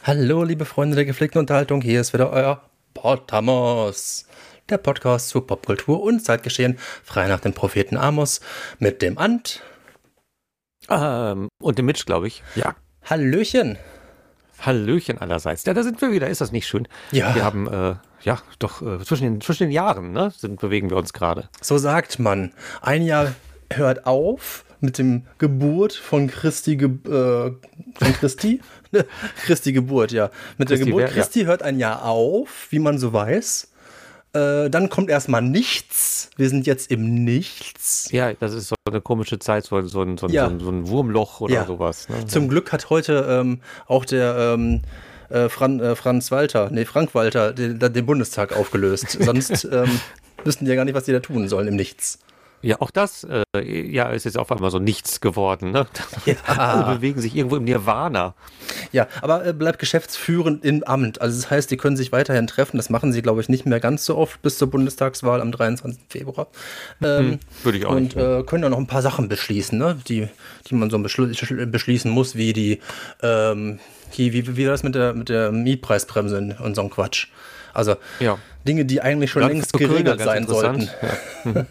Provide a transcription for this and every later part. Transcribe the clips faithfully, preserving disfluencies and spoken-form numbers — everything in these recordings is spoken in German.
Hallo, liebe Freunde der gepflegten Unterhaltung, hier ist wieder euer Potamos, der Podcast zu Popkultur und Zeitgeschehen, frei nach dem Propheten Amos, mit dem Ant. Ähm, und dem Mitch, glaube ich. Ja. Hallöchen. Hallöchen allerseits. Ja, da sind wir wieder. Ist das nicht schön? Ja. Wir haben, äh, ja, doch äh, zwischen, den, zwischen den Jahren, ne, sind, bewegen wir uns gerade. So sagt man. Ein Jahr hört auf mit dem Geburt von Christi, Ge äh, von Christi? Christi Geburt, ja. Mit Christi, der Geburt wer, Christi ja. hört ein Jahr auf, wie man so weiß. Äh, dann kommt erstmal nichts. Wir sind jetzt im Nichts. Ja, das ist so eine komische Zeit, so, so, ein, so, ja. so, ein, so ein Wurmloch oder ja. sowas. Ne? Zum Glück hat heute ähm, auch der ähm, äh, Fran, äh, Franz Walter, nee, Frank Walter, den, den Bundestag aufgelöst. Sonst ähm, wüssten die ja gar nicht, was die da tun sollen im Nichts. Ja, auch das äh, ja, ist jetzt auf einmal so nichts geworden. Ne? Ja. Alle bewegen sich irgendwo im Nirvana. Ja, aber äh, bleibt geschäftsführend im Amt. Also das heißt, die können sich weiterhin treffen. Das machen sie, glaube ich, nicht mehr ganz so oft bis zur Bundestagswahl am dreiundzwanzigsten Februar. Ähm, hm, würde ich auch und nicht. Äh, können dann noch ein paar Sachen beschließen, ne? die, die man so beschl beschließen muss, wie die, ähm, wie, wie, wie das mit der, mit der Mietpreisbremse und so ein Quatsch. Also ja. Dinge, die eigentlich schon Gerade längst geregelt sein sollten. Ja.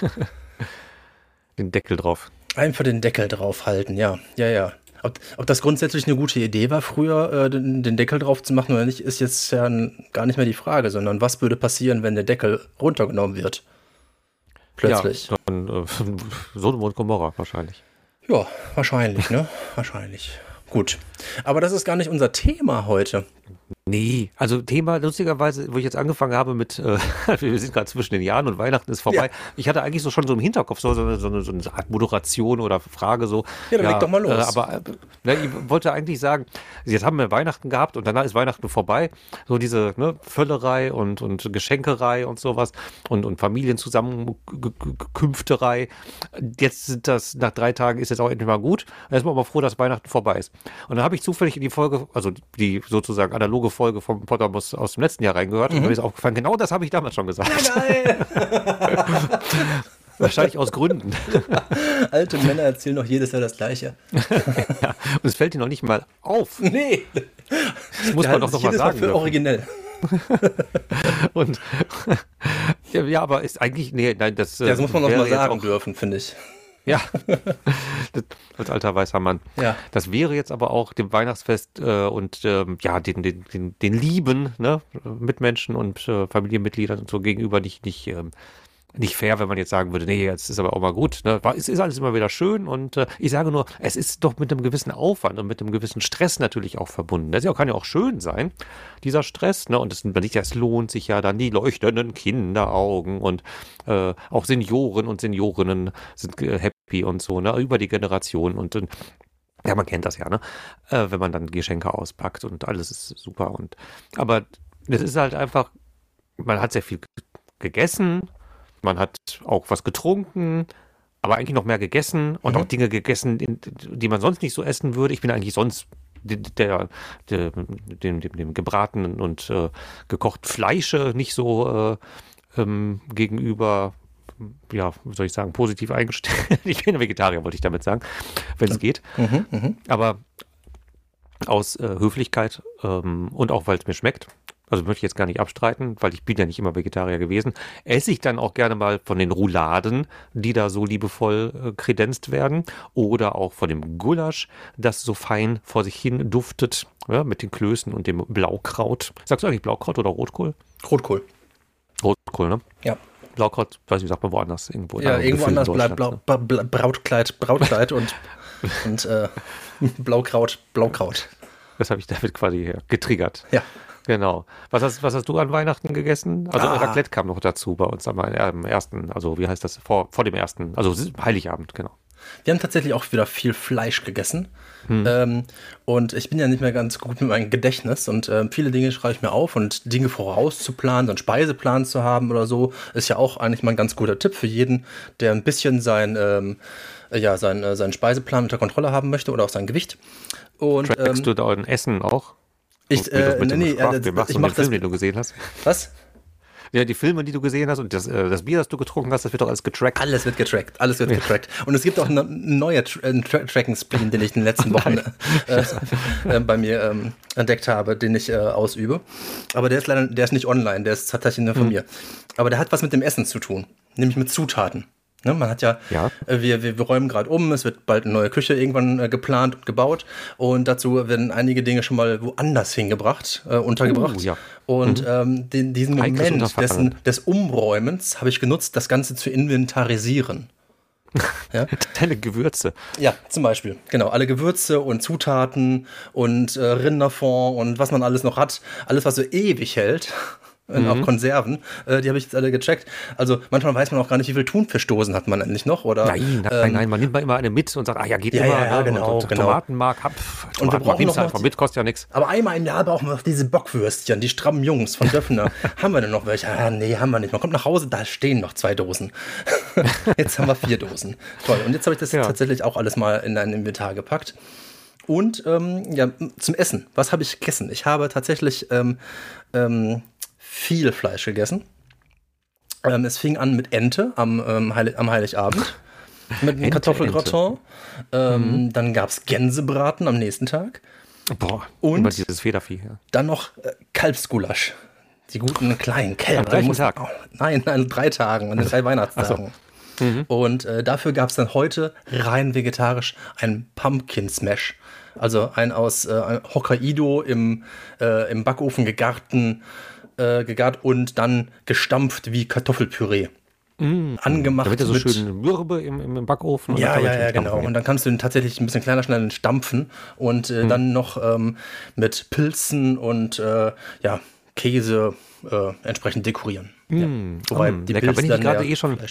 Den Deckel drauf. Einfach den Deckel drauf halten, ja. Ja, ja. Ob, ob das grundsätzlich eine gute Idee war, früher äh, den, den Deckel drauf zu machen oder nicht, ist jetzt ja gar nicht mehr die Frage, sondern was würde passieren, wenn der Deckel runtergenommen wird? Plötzlich. Ja, dann äh, Sodom und Gomorra wahrscheinlich. Ja, wahrscheinlich, ne? Wahrscheinlich. Gut. Aber das ist gar nicht unser Thema heute. Nee, also Thema, lustigerweise, wo ich jetzt angefangen habe mit, äh, wir sind gerade zwischen den Jahren und Weihnachten ist vorbei. Ja. Ich hatte eigentlich so schon so im Hinterkopf so, so, eine, so, eine, so eine Art Moderation oder Frage so. Ja, dann ja, leg doch mal los. Äh, aber äh, ne, ich wollte eigentlich sagen, jetzt haben wir Weihnachten gehabt und danach ist Weihnachten vorbei. So diese ne, Völlerei und, und Geschenkerei und sowas und, und Familienzusammenkünfterei. Jetzt sind das, nach drei Tagen ist jetzt auch endlich mal gut. Und jetzt sind wir aber froh, dass Weihnachten vorbei ist. Und dann habe ich zufällig in die Folge, also die sozusagen analoge Folge vom Potamos aus dem letzten Jahr reingehört mhm. und mir ist aufgefallen, genau das habe ich damals schon gesagt. Nein, Wahrscheinlich aus Gründen. Alte Männer erzählen doch jedes Jahr das Gleiche. Ja, und es fällt dir noch nicht mal auf. Nee. Das muss man doch noch mal sagen. Mal für originell. Und ja, ja, aber ist eigentlich, nee, nein, das ja, das muss man noch mal sagen dürfen, finde ich. Ja, das, als alter weißer Mann. Ja. Das wäre jetzt aber auch dem Weihnachtsfest äh, und ähm, ja, den, den, den, den Lieben, ne, Mitmenschen und äh, Familienmitgliedern und so gegenüber nicht, nicht, ähm, nicht fair, wenn man jetzt sagen würde, nee, jetzt ist aber auch mal gut. Ne? Es ist alles immer wieder schön und äh, ich sage nur, es ist doch mit einem gewissen Aufwand und mit einem gewissen Stress natürlich auch verbunden. Das kann ja auch schön sein, dieser Stress. Ne? Und es, es lohnt sich ja dann die leuchtenden Kinderaugen und äh, auch Senioren und Seniorinnen sind äh, happy und so, ne? Über die Generation und äh, ja, man kennt das ja, ne? Äh, wenn man dann Geschenke auspackt und alles ist super. Und aber es ist halt einfach, man hat sehr viel gegessen. Man hat auch was getrunken, aber eigentlich noch mehr gegessen und mhm. auch Dinge gegessen, die man sonst nicht so essen würde. Ich bin eigentlich sonst der, der, der, dem, dem, dem gebratenen und äh, gekochten Fleische nicht so äh, ähm, gegenüber, ja, wie soll ich sagen, positiv eingestellt. Ich bin Vegetarier, wollte ich damit sagen, wenn es geht. Mhm, mh. Aber aus äh, Höflichkeit ähm, und auch, weil es mir schmeckt, also möchte ich jetzt gar nicht abstreiten, weil ich bin ja nicht immer Vegetarier gewesen, esse ich dann auch gerne mal von den Rouladen, die da so liebevoll äh, kredenzt werden, oder auch von dem Gulasch, das so fein vor sich hin duftet, ja, mit den Klößen und dem Blaukraut. Sagst du eigentlich Blaukraut oder Rotkohl? Rotkohl. Rotkohl, ne? Ja. Blaukraut, weiß ich, sagt man woanders. Irgendwo ja, irgendwo anders bleibt Blau, Blau, Blau, Brautkleid, Brautkleid und, und äh, Blaukraut, Blaukraut. Das habe ich damit quasi getriggert. Ja. Genau. Was hast, was hast du an Weihnachten gegessen? Also ah. Raclette kam noch dazu bei uns am ersten, also wie heißt das, vor, vor dem ersten, also Heiligabend, genau. Wir haben tatsächlich auch wieder viel Fleisch gegessen. Hm. Ähm, und ich bin ja nicht mehr ganz gut mit meinem Gedächtnis und äh, viele Dinge schreibe ich mir auf und Dinge vorauszuplanen, so einen Speiseplan zu haben oder so, ist ja auch eigentlich mal ein ganz guter Tipp für jeden, der ein bisschen sein, ähm, ja, sein, äh, seinen Speiseplan unter Kontrolle haben möchte oder auch sein Gewicht. Und, Trackst ähm, du dein Essen auch? Ich, äh, nee, nee, äh, ich mach mach Film, das, den du gesehen hast. Was? Ja, die Filme, die du gesehen hast und das, äh, das Bier, das du getrunken hast, das wird doch alles getrackt. Alles wird getrackt, alles wird ja. getrackt. Und es gibt auch einen neuen Tra Tra Tracking-Spleen, den ich in den letzten Wochen äh, äh, bei mir ähm, entdeckt habe, den ich äh, ausübe. Aber der ist leider, der ist nicht online, der ist tatsächlich nur von mhm. mir. Aber der hat was mit dem Essen zu tun, nämlich mit Zutaten. Ne, man hat ja, ja. Äh, wir, wir, wir räumen gerade um, es wird bald eine neue Küche irgendwann äh, geplant und gebaut und dazu werden einige Dinge schon mal woanders hingebracht, äh, untergebracht. Uh, ja. Und mhm. ähm, den, diesen Moment dessen, des Umräumens habe ich genutzt, das Ganze zu inventarisieren. Ja? Deine Gewürze. Ja, zum Beispiel. Genau, alle Gewürze und Zutaten und äh, Rinderfond und was man alles noch hat. Alles, was so ewig hält. Mhm. Auch Konserven, äh, die habe ich jetzt alle gecheckt. Also manchmal weiß man auch gar nicht, wie viel Thunfischdosen hat man eigentlich noch. Oder, nein, nein, ähm, nein, man nimmt mal immer eine mit und sagt, ah ja, geht ja, immer. Ja, ja, ne? genau, und, und genau. Tomatenmark, hab, und wir brauchen noch einfach mit, kostet ja nichts. Aber einmal im Jahr brauchen wir noch diese Bockwürstchen, die strammen Jungs von Döffner. Haben wir denn noch welche? Ah, nee, haben wir nicht. Man kommt nach Hause, da stehen noch zwei Dosen. Jetzt haben wir vier Dosen. Toll. Und jetzt habe ich das ja. tatsächlich auch alles mal in ein Inventar gepackt. Und ähm, ja, zum Essen. Was habe ich gegessen? Ich habe tatsächlich ähm, ähm, viel Fleisch gegessen. Ähm, es fing an mit Ente am, ähm, Heilig- am Heiligabend. Mit einem Kartoffelgratin. Ähm, mhm. Dann gab es Gänsebraten am nächsten Tag. Boah, und immer dieses Federvieh. Ja. Dann noch äh, Kalbsgulasch. Die guten kleinen Kälber. Am gleichen Tag? Oh, nein, an drei Tagen, an den drei Weihnachtstagen. So. Mhm. Und äh, dafür gab es dann heute rein vegetarisch ein Pumpkin Smash. Also ein aus äh, Hokkaido im, äh, im Backofen gegarten, äh, gegart und dann gestampft wie Kartoffelpüree. Mm. Angemacht. Da wird ja so mit, schön mürbe im, im Backofen. Ja, ja, ja, genau. Und dann kannst du den tatsächlich ein bisschen kleiner schneiden, stampfen und äh, mm. dann noch ähm, mit Pilzen und äh, ja, Käse äh, entsprechend dekorieren. Mm. Ja. Wobei mm. die Lecker, Pilze wenn ich gerade eh schon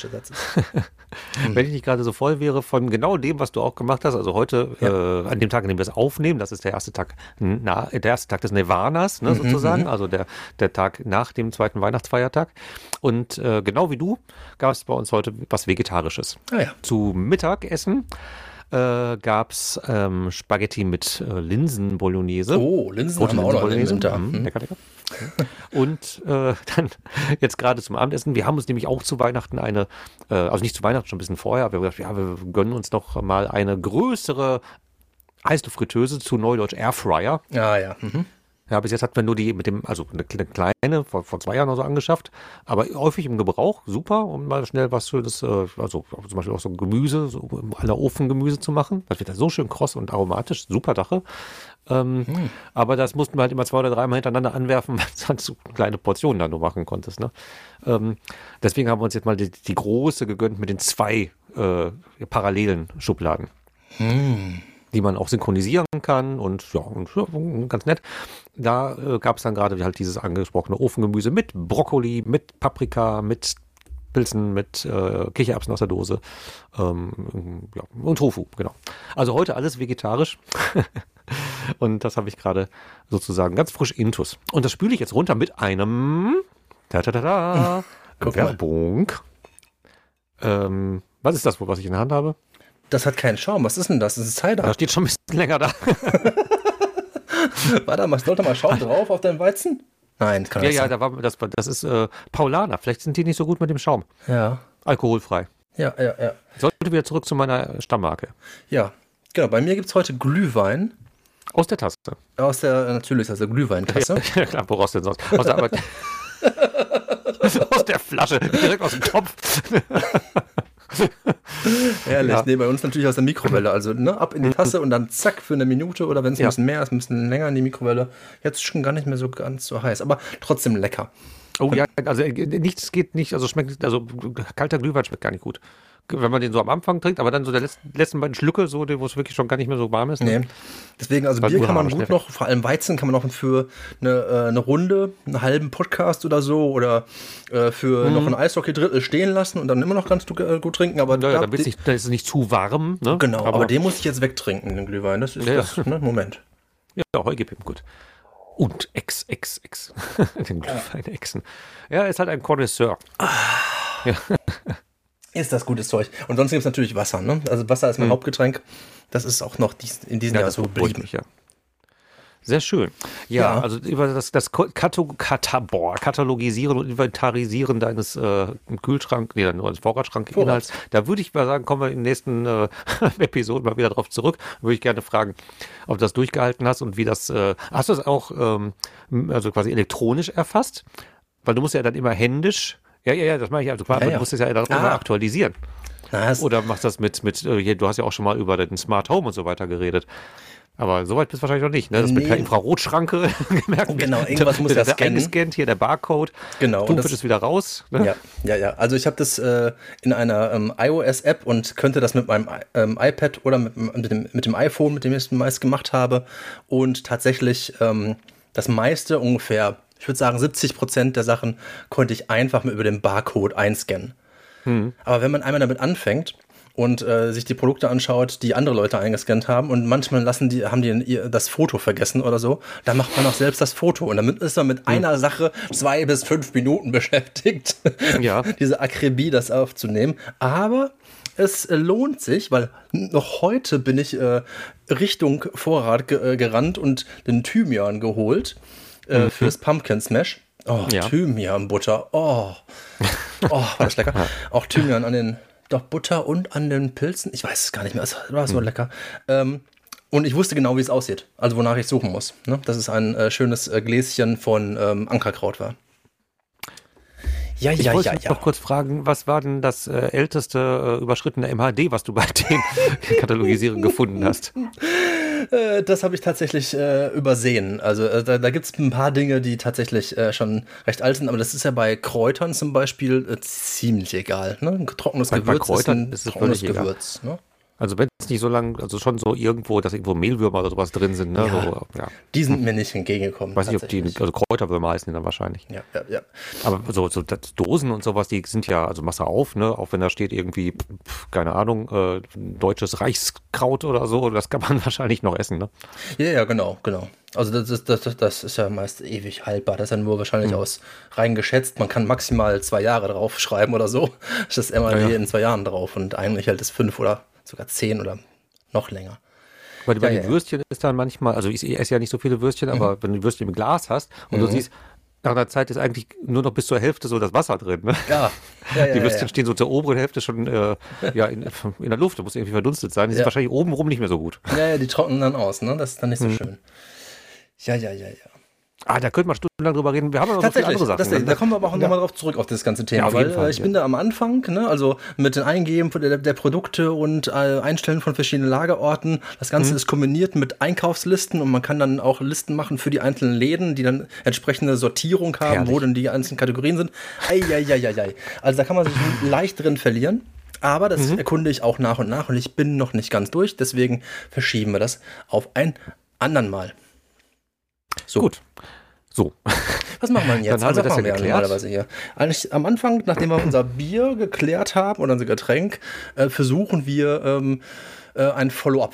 mm. wenn ich nicht gerade so voll wäre von genau dem, was du auch gemacht hast, also heute, ja. äh, an dem Tag, an dem wir es aufnehmen, das ist der erste Tag, na, der erste Tag des Nirvanas, ne, mhm, sozusagen, also der, der Tag nach dem zweiten Weihnachtsfeiertag. Und äh, genau wie du gab es bei uns heute was Vegetarisches. Ah, ja. Zu Mittagessen äh, gab es ähm, Spaghetti mit äh, Linsen-Bolognese. Oh, Linsen haben wir auch noch im Winter. Mhm, lecker, lecker. Und äh, dann jetzt gerade zum Abendessen. Wir haben uns nämlich auch zu Weihnachten eine, äh, also nicht zu Weihnachten, schon ein bisschen vorher, aber wir haben gedacht, ja, wir gönnen uns noch mal eine größere Heißluftfritteuse, zu Neudeutsch Airfryer. Ah ja. Mhm. Ja, bis jetzt hatten wir nur die mit dem, also eine kleine, vor, vor zwei Jahren oder so angeschafft, aber häufig im Gebrauch, super, um mal schnell was Schönes, äh, also zum Beispiel auch so Gemüse, so à la Ofengemüse zu machen. Das wird da so schön kross und aromatisch, super Sache. Ähm, hm. Aber das mussten wir halt immer zwei oder dreimal hintereinander anwerfen, weil du sonst so kleine Portionen dann nur machen konntest. Ne? Ähm, deswegen haben wir uns jetzt mal die, die große gegönnt mit den zwei äh, parallelen Schubladen. Hm. Die man auch synchronisieren kann und ja, und, ja ganz nett. Da äh, gab es dann gerade halt dieses angesprochene Ofengemüse mit Brokkoli, mit Paprika, mit Pilzen, mit äh, Kichererbsen aus der Dose ähm, ja, und Tofu, genau. Also heute alles vegetarisch und das habe ich gerade sozusagen ganz frisch intus. Und das spüle ich jetzt runter mit einem ta ta ta ta Werbung. Ähm, was ist das wohl, was ich in der Hand habe? Das hat keinen Schaum. Was ist denn das? Das ist Cider. Da steht schon ein bisschen länger da. Warte mal, sollte mal Schaum drauf auf deinem Weizen? Nein, kann ja, nicht ja, sein. da war, das, das ist äh, Paulaner. Vielleicht sind die nicht so gut mit dem Schaum. Ja. Alkoholfrei. Ja, ja, ja. Sollte wieder zurück zu meiner Stammmarke. Ja, genau. Bei mir gibt es heute Glühwein. Aus der Tasse. Aus der, natürlich, aus der Glühweintasse. Ja, ja klar, woraus denn sonst? Aus der, aber, aus der Flasche, direkt aus dem Topf. Ehrlich, Ja. nee, bei uns natürlich aus der Mikrowelle. Also ne, ab in die Tasse und dann zack für eine Minute oder wenn es ein Ja. bisschen mehr ist, ein bisschen länger in die Mikrowelle. Jetzt schon gar nicht mehr so ganz so heiß, aber trotzdem lecker. Oh ja, also äh, nichts geht nicht, also schmeckt, also kalter Glühwein schmeckt gar nicht gut. Wenn man den so am Anfang trinkt, aber dann so der letzten, letzten beiden Schlücke, so, wo es wirklich schon gar nicht mehr so warm ist. Ne? Nee. Deswegen, also Weil Bier kann man Urhaber gut schnell noch, vor allem Weizen kann man noch für eine, äh, eine Runde, einen halben Podcast oder so oder äh, für Mhm. noch ein Eishockey-Drittel stehen lassen und dann immer noch ganz äh, gut trinken. Aber Ja, ja, da, dann wird's nicht, dann ist es nicht zu warm. Ne? genau, aber, aber den muss ich jetzt wegtrinken, den Glühwein. Das ist Ja, ja. das, ne? Moment. Ja, Heu gib ihm, gut. Und Ex, Ex, Ex. Den Glühwein Exen. Ja, ist halt ein Connoisseur. Ja. Ist das gutes Zeug. Und sonst gibt es natürlich Wasser, ne? Also Wasser ist mein Mhm. Hauptgetränk. Das ist auch noch dies, in diesem Ja, Jahr das so beruhigt geblieben. mich, ja. Sehr schön. Ja, Ja. also über das, das Kato, Kata, boah, Katalogisieren und Inventarisieren deines äh, Kühlschrank, nee, deines Vorratsschrank-Inhalts, da würde ich mal sagen, kommen wir in den nächsten äh, Episoden mal wieder drauf zurück. Würde ich gerne fragen, ob du das durchgehalten hast und wie das, äh, hast du das auch ähm, also quasi elektronisch erfasst? Weil du musst ja dann immer händisch, ja, ja, ja, das mache ich, also klar, Ja, aber ja. du musst es ja dann Ah. immer aktualisieren. Na, das, Oder machst das mit, mit, äh, hier, du hast ja auch schon mal über den Smart Home und so weiter geredet. Aber soweit bist du wahrscheinlich noch nicht, ne? Das mit Nee. der Infrarotschranke gemerkt. Genau, irgendwas muss der, ja der scannen. eingescannt, hier der Barcode. Genau, Du und das- wird es wieder raus. Ne? Ja, ja, ja. Also ich habe das äh, in einer ähm, iOS-App und könnte das mit meinem ähm, iPad oder mit, mit, dem, mit dem iPhone, mit dem ich es meist gemacht habe. Und tatsächlich ähm, das meiste, ungefähr, ich würde sagen siebzig Prozent der Sachen, konnte ich einfach mit über den Barcode einscannen. Aber wenn man einmal damit anfängt und äh, sich die Produkte anschaut, die andere Leute eingescannt haben und manchmal lassen die, haben die ihr, das Foto vergessen oder so, dann macht man auch selbst das Foto und damit ist man mit einer Sache zwei bis fünf Minuten beschäftigt, Ja. diese Akribie, das aufzunehmen. Aber es äh, lohnt sich, weil noch heute bin ich äh, Richtung Vorrat ge äh, gerannt und den Thymian geholt äh, fürs Pumpkin Smash. Oh, Ja. Thymian-Butter. Oh. Oh, war das lecker. Auch Thymian an den, doch Butter und an den Pilzen. Ich weiß es gar nicht mehr. Es war so lecker. Ähm, und ich wusste genau, wie es aussieht. Also wonach ich suchen muss. Ne? Dass es ein äh, schönes äh, Gläschen von ähm, Ankerkraut war. Ja, Ich ja, wollte ja, dich ja. noch kurz fragen, was war denn das äh, älteste äh, überschrittene M H D, was du bei dem Katalogisieren gefunden hast? Äh, das habe ich tatsächlich äh, übersehen. Also äh, da, da gibt es ein paar Dinge, die tatsächlich äh, schon recht alt sind, aber das ist ja bei Kräutern zum Beispiel äh, ziemlich egal. Ne? Ein trockenes Bei- bei Gewürz Kräutern ist ist ein es trockenes völlig egal. Gewürz. Ne? Also wenn es nicht so lang, also schon so irgendwo, dass irgendwo Mehlwürmer oder sowas drin sind, ne? Ja. So, ja. Die sind mir nicht entgegengekommen. Weiß nicht, ob die, tatsächlich. also Kräuterwürmer heißen die dann wahrscheinlich. Ja, ja, ja. Aber so, so das Dosen und sowas, die sind ja, also machst du auf, ne? Auch wenn da steht irgendwie, pf, keine Ahnung, äh, deutsches Reichskraut oder so, das kann man wahrscheinlich noch essen, ne? Ja, ja, genau, genau. Also das ist, das, das ist ja meist ewig haltbar. Das ist ja nur wahrscheinlich Mhm. aus rein geschätzt. Man kann maximal zwei Jahre drauf schreiben oder so. Das ist M A D Ja, ja. in zwei Jahren drauf und eigentlich hält es fünf oder sogar zehn oder noch länger. Weil bei Ja, den ja, ja. Würstchen ist dann manchmal, also ich esse ja nicht so viele Würstchen, aber wenn du Würstchen im Glas hast und du siehst, nach einer Zeit ist eigentlich nur noch bis zur Hälfte so das Wasser drin, ne? Ja, ja, ja, Die ja, Würstchen ja. stehen so zur oberen Hälfte schon äh, ja, in, in der Luft, da muss irgendwie verdunstet sein. Die sind Ja. wahrscheinlich obenrum nicht mehr so gut. Ja, ja, die trocknen dann aus, ne? Das ist dann nicht so Mhm. schön. Ja, ja, ja, ja. Ah, da könnte man stundenlang drüber reden. Wir haben aber noch so viele Tatsächlich, andere Sachen. das, ne? da kommen wir aber auch Ja. nochmal drauf zurück, auf das ganze Thema. Ja, auf jeden weil Fall, äh, ich ja. bin da am Anfang, ne, also mit den Eingeben von der, der Produkte und äh, Einstellen von verschiedenen Lagerorten. Das Mhm. Ganze ist kombiniert mit Einkaufslisten und man kann dann auch Listen machen für die einzelnen Läden, die dann entsprechende Sortierung haben, Herrlich. wo denn die einzelnen Kategorien sind. Eieieiei. Also da kann man sich leicht drin verlieren. Aber das Mhm. erkunde ich auch nach und nach und ich bin noch nicht ganz durch. Deswegen verschieben wir das auf ein anderen Mal. So. Gut. So. Was machen wir denn jetzt? Dann haben wir das machen ja geklärt. normalerweise hier. Eigentlich am Anfang, nachdem wir unser Bier geklärt haben oder unser Getränk, äh, versuchen wir ähm, äh, ein Follow-up.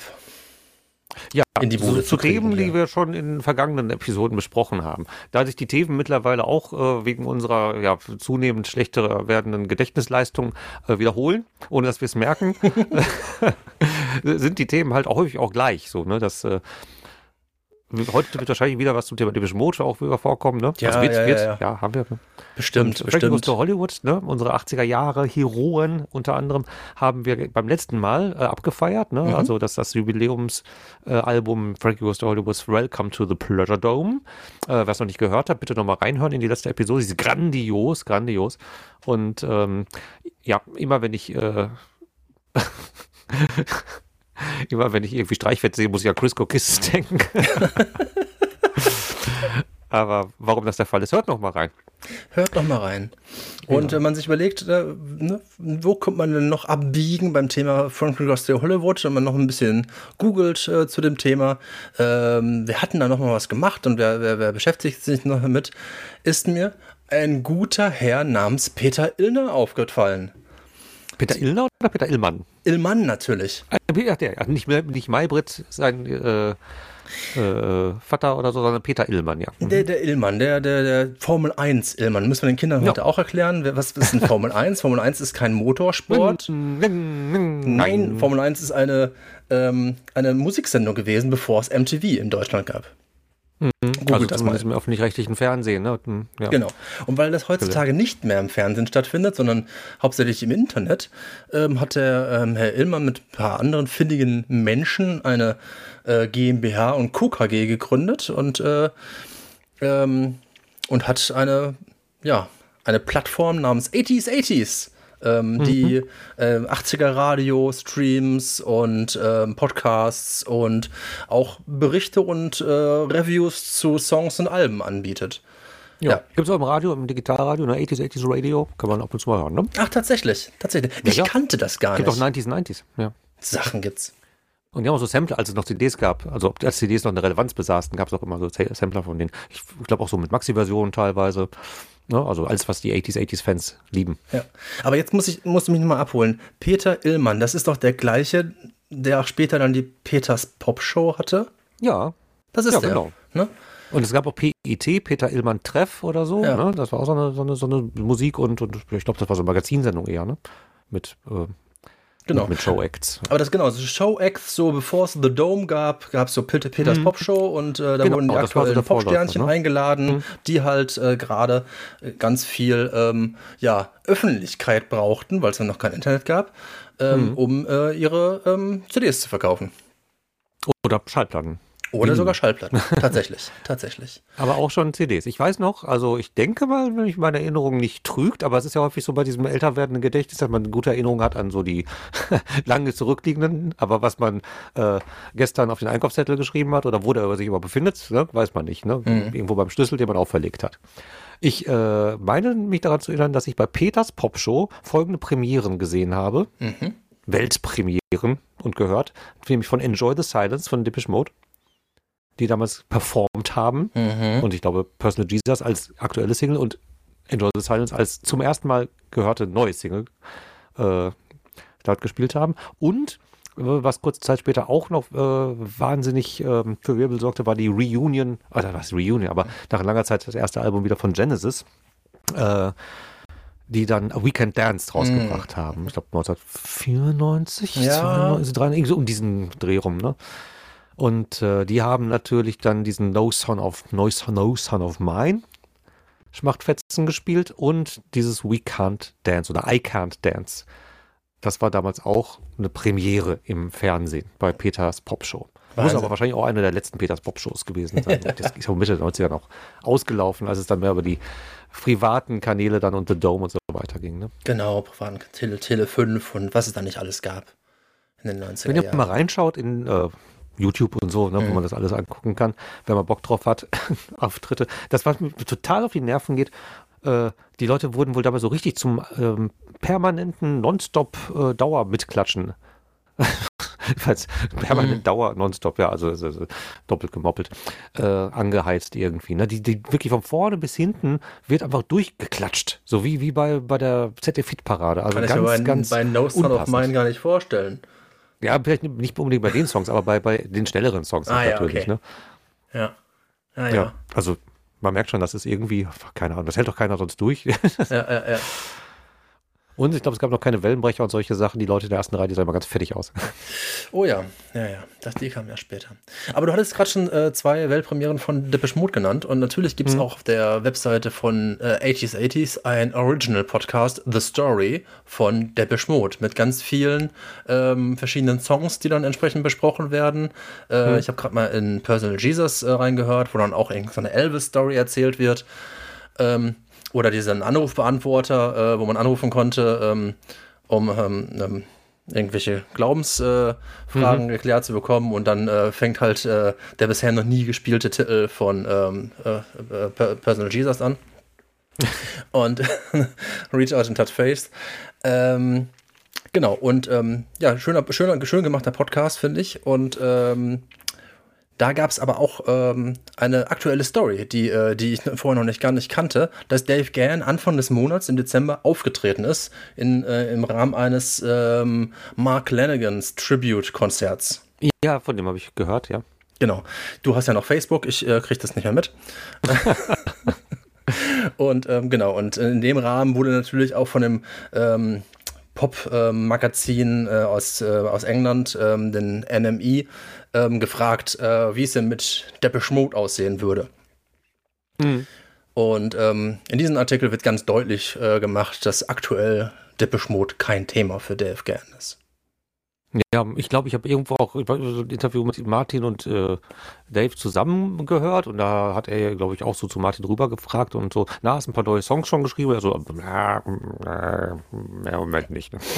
Ja, in die so, Bude zu zu kriegen Themen, die hier. wir schon in vergangenen Episoden besprochen haben. Da sich die Themen mittlerweile auch äh, wegen unserer ja, zunehmend schlechter werdenden Gedächtnisleistung äh, wiederholen, ohne dass wir es merken, sind die Themen halt auch häufig auch gleich. So, ne? Das, äh, heute wird wahrscheinlich wieder was zum Thema Depeche Mode auch wieder vorkommen. Ne? Ja, also wird, ja, wird, ja, ja, ja. haben wir. Ne? Bestimmt, Und Frankie Goes bestimmt. to Hollywood, ne? Unsere achtziger Jahre Heroen unter anderem, haben wir beim letzten Mal äh, abgefeiert. Ne? Mhm. Also das, das Jubiläumsalbum äh, Album Frankie Goes to Hollywood's Welcome to the Pleasure Dome. Äh, Wer es noch nicht gehört hat, bitte nochmal reinhören in die letzte Episode. Sie ist grandios, grandios. Und ähm, ja, immer wenn ich äh, immer wenn ich irgendwie Streichfett sehe, muss ich an Crisco Kisses denken. Aber warum das der Fall ist, hört noch mal rein. Hört noch mal rein. Und wenn man sich überlegt, äh, ne, wo kommt man denn noch abbiegen beim Thema Frankie Goes to Hollywood, wenn man noch ein bisschen googelt äh, zu dem Thema, ähm, wir hatten da noch mal was gemacht und wer, wer, wer beschäftigt sich noch damit, ist mir ein guter Herr namens Peter Illner aufgefallen. Peter Illner oder Peter Illmann? Illmann natürlich. Ja, der, ja, nicht, nicht Maybrit, sein äh, äh, Vater oder so, sondern Peter Illmann, ja. Mhm. Der, der Illmann, der, der, der Formel eins Illmann. Müssen wir den Kindern Ja. heute auch erklären, wer- was ist denn Formel eins? Formel eins ist kein Motorsport. Nein, Formel eins ist eine, ähm, eine Musiksendung gewesen, bevor es M T V in Deutschland gab. Mhm. Google also das mal. Im öffentlich-rechtlichen Fernsehen. Ne? Ja. Genau. Und weil das heutzutage nicht mehr im Fernsehen stattfindet, sondern hauptsächlich im Internet, ähm, hat der ähm, Herr Illmann mit ein paar anderen findigen Menschen eine äh, GmbH und Co. K G gegründet und, äh, ähm, und hat eine, ja, eine Plattform namens eighties eighties. Ähm, mhm. die äh, achtziger-Radio, Streams und ähm, Podcasts und auch Berichte und äh, Reviews zu Songs und Alben anbietet. Ja. ja. Gibt es auch im Radio, im Digitalradio, ne? eighties eighties Radio, kann man ab und zu mal hören, ne? Ach, tatsächlich, tatsächlich. Ich ja, ja. kannte das gar gibt nicht. Gibt auch nineties nineties, ja. Sachen gibt's. Und die haben auch so Sampler, als es noch C Ds gab, also als C Ds noch eine Relevanz besaßen, gab es auch immer so Sampler von denen. Ich glaube auch so mit Maxi-Versionen teilweise. Ne? Also alles, was die eighties eighties Fans lieben. Ja, aber jetzt muss ich muss mich nochmal abholen. Peter Illmann, das ist doch der gleiche, der auch später dann die Peters Popshow hatte? Ja. Das ist ja, der, genau. Ne? Und es gab auch P I T, Peter Illmann Treff oder so. Ja. Ne? Das war auch so eine, so eine, so eine Musik und, und ich glaube, das war so eine Magazinsendung eher, ne? Mit äh, Genau. Mit Show-Acts. Aber das genau, so Show-Acts, so bevor es The Dome gab, gab es so Peter, Peters mhm. Popshow und äh, da genau, wurden die aktuellen so Popsternchen ne? eingeladen, mhm. die halt äh, gerade ganz viel ähm, ja, Öffentlichkeit brauchten, weil es dann noch kein Internet gab, ähm, mhm. um äh, ihre ähm, C Ds zu verkaufen. Oder Schallplatten. Oder sogar Schallplatten, tatsächlich, tatsächlich. Aber auch schon C Ds. Ich weiß noch, also ich denke mal, wenn mich meine Erinnerung nicht trügt, aber es ist ja häufig so bei diesem älter werdenden Gedächtnis, dass man eine gute Erinnerung hat an so die lange zurückliegenden, aber was man äh, gestern auf den Einkaufszettel geschrieben hat oder wo der sich immer befindet, ne, weiß man nicht. Ne? Mhm. Irgendwo beim Schlüssel, den man auch verlegt hat. Ich äh, meine mich daran zu erinnern, dass ich bei Peters Popshow folgende Premieren gesehen habe. Mhm. Weltpremieren und gehört, nämlich von Enjoy the Silence von Depeche Mode, die damals performt haben. Mhm. Und ich glaube, Personal Jesus als aktuelle Single und Enjoy the Silence als zum ersten Mal gehörte neue Single äh, dort gespielt haben. Und äh, was kurze Zeit später auch noch äh, wahnsinnig äh, für Wirbel sorgte, war die Reunion, oder was Reunion, aber nach langer Zeit das erste Album wieder von Genesis, äh, die dann A Weekend Dance rausgebracht mm. haben. Ich glaube neunzehnhundertvierundneunzig, ja. zweiundneunzig, dreiundneunzig, so um diesen Dreh rum, ne? Und äh, die haben natürlich dann diesen No Son of, No Son, No Son of Mine Schmachtfetzen gespielt und dieses We Can't Dance oder I Can't Dance. Das war damals auch eine Premiere im Fernsehen bei Peters Popshow. Muss aber wahrscheinlich auch eine der letzten Peters Popshows gewesen sein. Das ist auch Mitte der neunziger noch ausgelaufen, als es dann mehr über die privaten Kanäle dann und The Dome und so weiter ging. Ne? Genau, privaten Tele, Tele fünf und was es da nicht alles gab in den neunziger Jahren. Wenn ihr mal reinschaut in äh, YouTube und so, ne, mhm. wo man das alles angucken kann, wenn man Bock drauf hat, Auftritte. Das, was mir total auf die Nerven geht, äh, die Leute wurden wohl dabei so richtig zum ähm, permanenten Nonstop-Dauer-Mitklatschen. Falls permanent mhm. Dauer, nonstop, ja, also, also, also doppelt gemoppelt, äh, angeheizt irgendwie. Ne? Die, die wirklich von vorne bis hinten wird einfach durchgeklatscht. So wie, wie bei, bei der Z D F-Parade. Also kann ganz, ich mir bei, ganz bei No Son of Mine gar nicht vorstellen. Ja, vielleicht nicht unbedingt bei den Songs, aber bei, bei den schnelleren Songs ah, natürlich. Ja, okay. Ne? Ja. Ah, ja. Ja, also man merkt schon, das ist irgendwie, keine Ahnung, das hält doch keiner sonst durch. ja, ja, ja. Und ich glaube, es gab noch keine Wellenbrecher und solche Sachen. Die Leute in der ersten Reihe, die sahen immer ganz fertig aus. Oh ja, ja, ja. Das, die kamen ja später. Aber du hattest gerade schon äh, zwei Weltpremieren von Depeche Mode genannt. Und natürlich gibt es mhm. auch auf der Webseite von äh, eighties eighties ein Original-Podcast, The Story, von Depeche Mode. Mit ganz vielen ähm, verschiedenen Songs, die dann entsprechend besprochen werden. Äh, mhm. Ich habe gerade mal in Personal Jesus äh, reingehört, wo dann auch irgendeine Elvis-Story erzählt wird. Ähm, Oder diesen Anrufbeantworter, äh, wo man anrufen konnte, ähm, um ähm, ähm, irgendwelche Glaubensfragen äh, mhm. geklärt zu bekommen. Und dann äh, fängt halt äh, der bisher noch nie gespielte Titel von ähm, äh, äh, Personal Jesus an. Und Reach Out and Touch Face. Ähm, genau, und ähm, ja, schöner, schöner, schön gemachter Podcast, finde ich. Und ähm, da gab es aber auch ähm, eine aktuelle Story, die, äh, die ich vorher noch nicht gar nicht kannte, dass Dave Gahan Anfang des Monats im Dezember aufgetreten ist in, äh, im Rahmen eines ähm, Mark Lanagans Tribute-Konzerts. Ja, von dem habe ich gehört, ja. Genau. Du hast ja noch Facebook, ich äh, kriege das nicht mehr mit. Und ähm, genau, und in dem Rahmen wurde natürlich auch von dem ähm, Pop-Magazin äh, aus, äh, aus England, ähm, den N M E, ähm, gefragt, äh, wie es denn mit Depeche Mode aussehen würde. Mhm. Und ähm, in diesem Artikel wird ganz deutlich äh, gemacht, dass aktuell Depeche Mode kein Thema für Dave Gahan ist. Ja, ich glaube, ich habe irgendwo auch so ein Interview mit Martin und äh, Dave zusammen gehört und da hat er, glaube ich, auch so zu Martin rüber gefragt und so, na, hast ein paar neue Songs schon geschrieben? Er so, na, na, na, Moment nicht. Ne?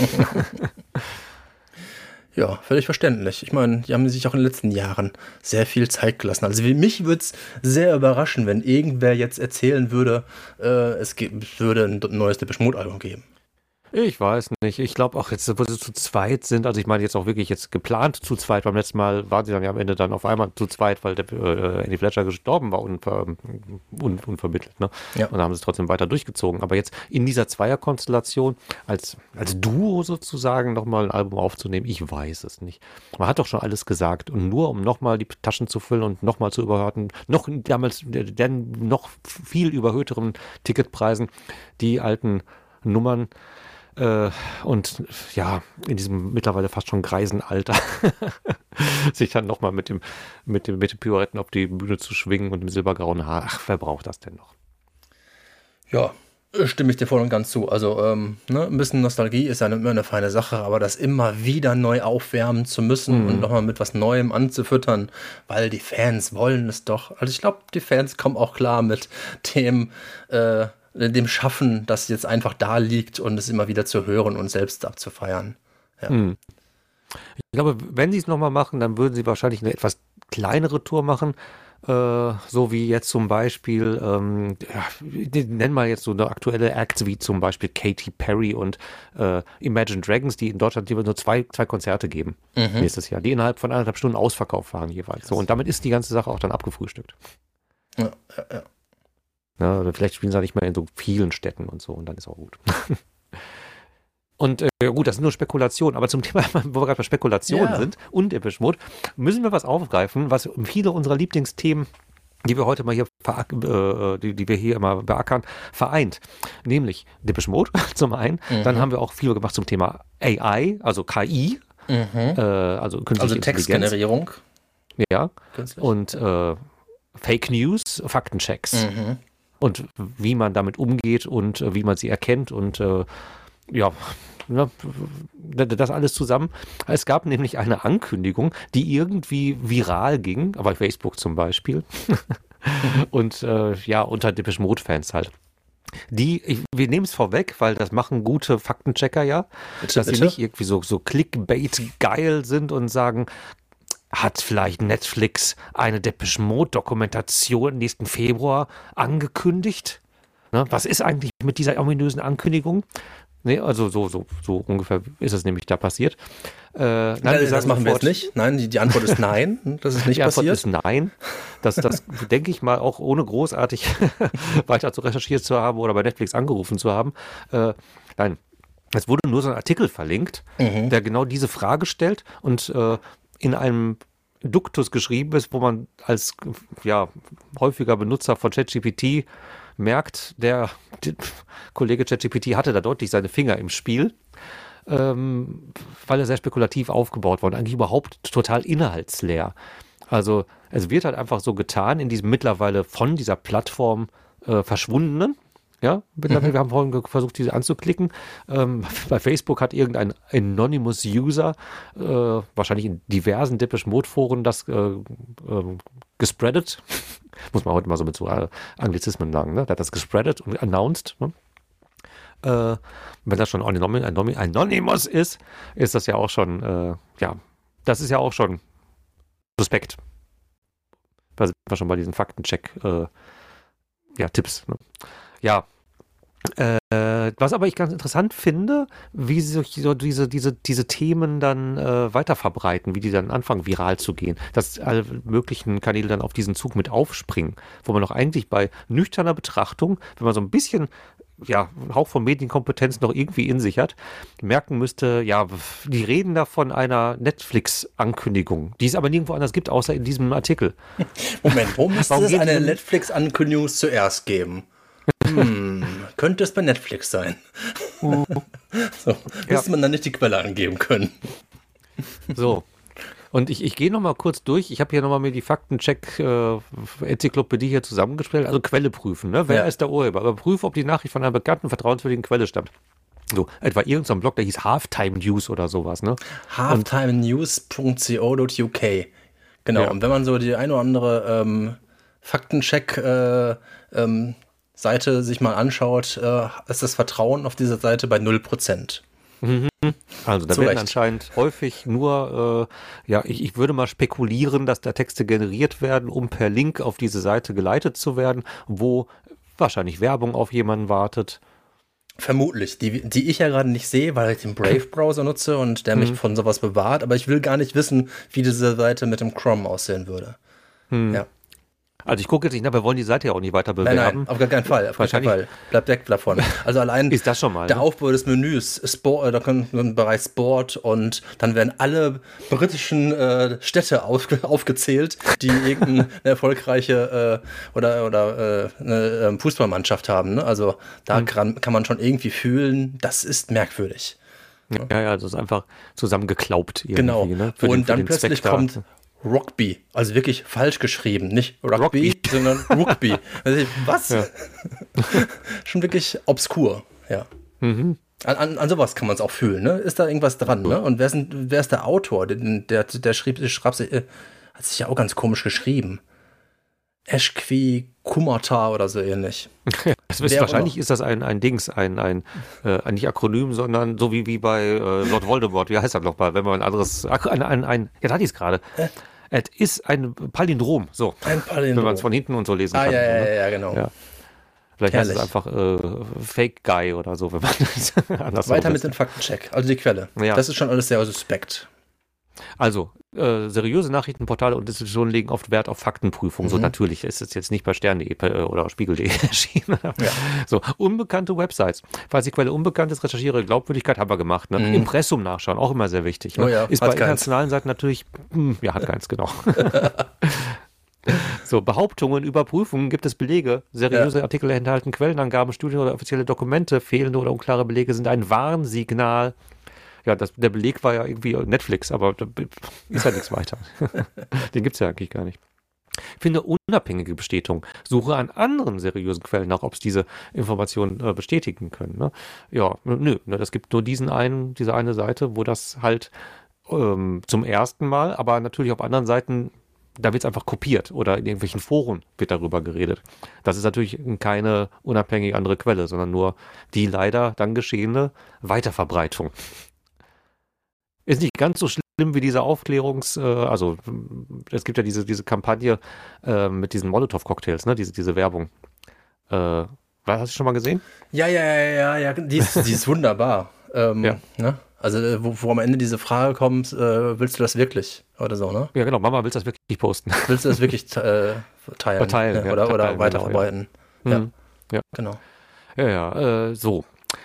Ja, völlig verständlich. Ich meine, die haben sich auch in den letzten Jahren sehr viel Zeit gelassen. Also mich würde es sehr überraschen, wenn irgendwer jetzt erzählen würde, äh, es gibt, würde ein neues Depeche Mode Album geben. Ich weiß nicht. Ich glaube auch jetzt, wo sie zu zweit sind, also ich meine jetzt auch wirklich jetzt geplant zu zweit. Beim letzten Mal waren sie dann ja am Ende dann auf einmal zu zweit, weil der äh, Andy Fletcher gestorben war, unver, un, unvermittelt. Ne? Ja. Und da haben sie es trotzdem weiter durchgezogen. Aber jetzt in dieser Zweierkonstellation als, als Duo sozusagen nochmal ein Album aufzunehmen, ich weiß es nicht. Man hat doch schon alles gesagt. Und nur um nochmal die Taschen zu füllen und nochmal zu überhöhten, noch damals denn noch viel überhöhteren Ticketpreisen, die alten Nummern Äh, und ja, in diesem mittlerweile fast schon greisen Alter sich dann nochmal mit dem, mit dem, mit den Pirouetten auf die Bühne zu schwingen und dem silbergrauen Haar. Ach, wer braucht das denn noch? Ja, stimme ich dir voll und ganz zu. Also, ähm, ne, ein bisschen Nostalgie ist ja immer eine feine Sache, aber das immer wieder neu aufwärmen zu müssen mhm. und nochmal mit was Neuem anzufüttern, weil die Fans wollen es doch. Also ich glaube, die Fans kommen auch klar mit dem, äh, dem Schaffen, das jetzt einfach da liegt und es immer wieder zu hören und selbst abzufeiern. Ja. Hm. Ich glaube, wenn sie es nochmal machen, dann würden sie wahrscheinlich eine etwas kleinere Tour machen, äh, so wie jetzt zum Beispiel, ähm, ja, nennen wir jetzt so eine aktuelle Acts wie zum Beispiel Katy Perry und äh, Imagine Dragons, die in Deutschland nur zwei, zwei Konzerte geben mhm. nächstes Jahr, die innerhalb von anderthalb Stunden ausverkauft waren jeweils. So, und damit ist die ganze Sache auch dann abgefrühstückt. Ja, ja, ja. Ja, oder vielleicht spielen sie auch nicht mehr in so vielen Städten und so und dann ist auch gut. Und äh, gut, das sind nur Spekulationen, aber zum Thema, wo wir gerade bei Spekulationen ja. sind und Depeche Mode, müssen wir was aufgreifen, was viele unserer Lieblingsthemen, die wir heute mal hier, äh, die, die wir hier immer beackern, vereint. Nämlich Depeche Mode zum einen, mhm. dann haben wir auch viel gemacht zum Thema A I, also K I, mhm. äh, also künstliche also Textgenerierung. Ja, Künstlich. Und äh, Fake News, Faktenchecks. Mhm. Und wie man damit umgeht und äh, wie man sie erkennt und äh, ja, ja, das alles zusammen. Es gab nämlich eine Ankündigung, die irgendwie viral ging, bei Facebook zum Beispiel und äh, ja, unter Depeche Mode-Fans halt. Die, ich, wir nehmen es vorweg, weil das machen gute Faktenchecker ja, bitte, dass bitte? sie nicht irgendwie so, so Clickbait-geil sind und sagen, hat vielleicht Netflix eine Depeche Mode Dokumentation nächsten Februar angekündigt? Ne, was ist eigentlich mit dieser ominösen Ankündigung? Nee, also so, so, so ungefähr ist es nämlich da passiert. Äh, nein, nein das machen wir jetzt nicht. Nein, die, die Antwort ist nein. Das ist nicht die passiert. Die Antwort ist nein. Das, das denke ich mal auch ohne großartig weiter zu recherchiert zu haben oder bei Netflix angerufen zu haben. Äh, nein, es wurde nur so ein Artikel verlinkt, mhm. der genau diese Frage stellt und äh, in einem Duktus geschrieben ist, wo man als ja, häufiger Benutzer von ChatGPT merkt, der, der Kollege ChatGPT hatte da deutlich seine Finger im Spiel, ähm, weil er sehr spekulativ aufgebaut war und eigentlich überhaupt total inhaltsleer. Also es wird halt einfach so getan in diesem mittlerweile von dieser Plattform äh, verschwundenen. Ja, mhm. wir haben vorhin versucht, diese anzuklicken. Ähm, bei Facebook hat irgendein Anonymous User, äh, wahrscheinlich in diversen Depeche Mode Foren, das äh, äh, gespreadet. Muss man heute mal so mit so äh, Anglizismen sagen, ne? Der hat das gespreadet und announced. Ne? Äh, wenn das schon Anonymous, Anonymous ist, ist das ja auch schon, äh, ja, das ist ja auch schon suspekt. Da sind wir schon bei diesen Faktencheck, äh, ja, Tipps, ne? Ja, äh, was aber ich ganz interessant finde, wie sie so diese, diese, diese Themen dann äh, weiter verbreiten, wie die dann anfangen viral zu gehen, dass alle möglichen Kanäle dann auf diesen Zug mit aufspringen, wo man doch eigentlich bei nüchterner Betrachtung, wenn man so ein bisschen ja, einen Hauch von Medienkompetenz noch irgendwie in sich hat, merken müsste, ja, die reden da von einer Netflix-Ankündigung, die es aber nirgendwo anders gibt, außer in diesem Artikel. Moment, wo müsste es eine Netflix-Ankündigung zuerst geben? Hm, könnte es bei Netflix sein. Mhm. So, müsste ja. man dann nicht die Quelle angeben können. So. Und ich, ich gehe nochmal kurz durch. Ich habe hier nochmal mir die Faktencheck-Enzyklopädie äh, hier zusammengestellt. Also Quelle prüfen. Ne? Wer ja. ist der Urheber? Aber prüfe, ob die Nachricht von einer bekannten, vertrauenswürdigen Quelle stammt. So, etwa irgendein Blog, der hieß Halftime News oder sowas. Ne? halftime news punkt co punkt u k. Genau. Ja. Und wenn man so die eine oder andere ähm, Faktencheck-Seite äh, ähm, sich mal anschaut, äh, ist das Vertrauen auf dieser Seite bei null Prozent. Mhm. Also da Zu werden Recht. anscheinend häufig nur, äh, ja, ich, ich würde mal spekulieren, dass da Texte generiert werden, um per Link auf diese Seite geleitet zu werden, wo wahrscheinlich Werbung auf jemanden wartet. Vermutlich, die, die ich ja gerade nicht sehe, weil ich den Brave-Browser nutze und der mich mhm. von sowas bewahrt, aber ich will gar nicht wissen, wie diese Seite mit dem Chrome aussehen würde. Mhm. Ja. Also ich gucke jetzt nicht, na, wir wollen die Seite ja auch nicht weiter bewerben. Nein, nein, auf gar keinen Fall, auf gar keinen Fall. Bleibt weg davon. Also allein ist das schon mal, der ne? Aufbau des Menüs, Sport, da kommt ein Bereich Sport und dann werden alle britischen äh, Städte auf, aufgezählt, die irgendeine erfolgreiche äh, oder, oder äh, eine Fußballmannschaft haben. Ne? Also da mhm. kann, kann man schon irgendwie fühlen, das ist merkwürdig. Ja, ja, das ist einfach zusammengeklaubt irgendwie. Genau. Ne? Für und den, für dann den plötzlich Zweck kommt da. Rugby, also wirklich falsch geschrieben, nicht Rugby, Rugby. sondern Rugby. Also, was? Ja. Schon wirklich obskur, ja. Mhm. An, an, an sowas kann man es auch fühlen, ne? Ist da irgendwas dran, ne? Und wer ist, wer ist der Autor? Der, der, der schrieb, der schrieb, äh, hat sich ja auch ganz komisch geschrieben. Eschqui Kumata oder so ähnlich. Das ist, wahrscheinlich ist das ein, ein Dings, ein, ein, äh, nicht Akronym, sondern so wie, wie bei äh, Lord Voldemort. Wie heißt das nochmal, wenn man ein anderes, ein, ein, ein ja, da hatte ich es gerade. Äh? Es ist ein Palindrom, so. Ein Palindrom. Wenn man es von hinten und so lesen ah, kann. Ja, so, ja, ne? ja, genau. Ja. Vielleicht Herrlich. heißt es einfach äh, Fake Guy oder so, wenn man das anders Weiter mit dem Faktencheck, also die Quelle. Ja. Das ist schon alles sehr suspekt. Also, äh, seriöse Nachrichtenportale und Institutionen legen oft Wert auf Faktenprüfung. Mhm. So natürlich ist es jetzt nicht bei stern punkt de oder spiegel punkt de erschienen. Ja. So, unbekannte Websites. Falls die Quelle unbekannt ist, recherchiere Glaubwürdigkeit, haben wir gemacht. Ne? Mhm. Impressum nachschauen, auch immer sehr wichtig. Ne? Oh ja, ist bei internationalen Seiten natürlich, mh, ja, hat keins, genau. So, Behauptungen, Überprüfungen, gibt es Belege, seriöse ja. Artikel enthalten Quellenangaben, Studien oder offizielle Dokumente, fehlende oder unklare Belege sind ein Warnsignal. Ja, das, der Beleg war ja irgendwie Netflix, aber da ist ja nichts weiter. Den gibt es ja eigentlich gar nicht. Finde unabhängige Bestätigung. Suche an anderen seriösen Quellen nach, ob es diese Informationen äh, bestätigen können. Ne? Ja, nö, ne, das gibt nur diesen einen, diese eine Seite, wo das halt ähm, zum ersten Mal, aber natürlich auf anderen Seiten, da wird es einfach kopiert oder in irgendwelchen Foren wird darüber geredet. Das ist natürlich keine unabhängige andere Quelle, sondern nur die leider dann geschehene Weiterverbreitung. Ist nicht ganz so schlimm wie diese Aufklärungs-, äh, also es gibt ja diese, diese Kampagne äh, mit diesen Molotow-Cocktails, ne, diese, diese Werbung. Äh, hast du schon mal gesehen? Ja, ja, ja, ja, ja, die ist, die ist wunderbar. ähm, ja. ne? Also wo, wo am Ende diese Frage kommt, äh, willst du das wirklich? Oder so, ne? Ja, genau, Mama, willst du das wirklich posten? Willst du das wirklich äh, teilen? teilen ja, ja, oder, oder teilen, weiterverbreiten? Genau, ja. Ja. Mhm. ja, genau. Ja, ja, äh, so.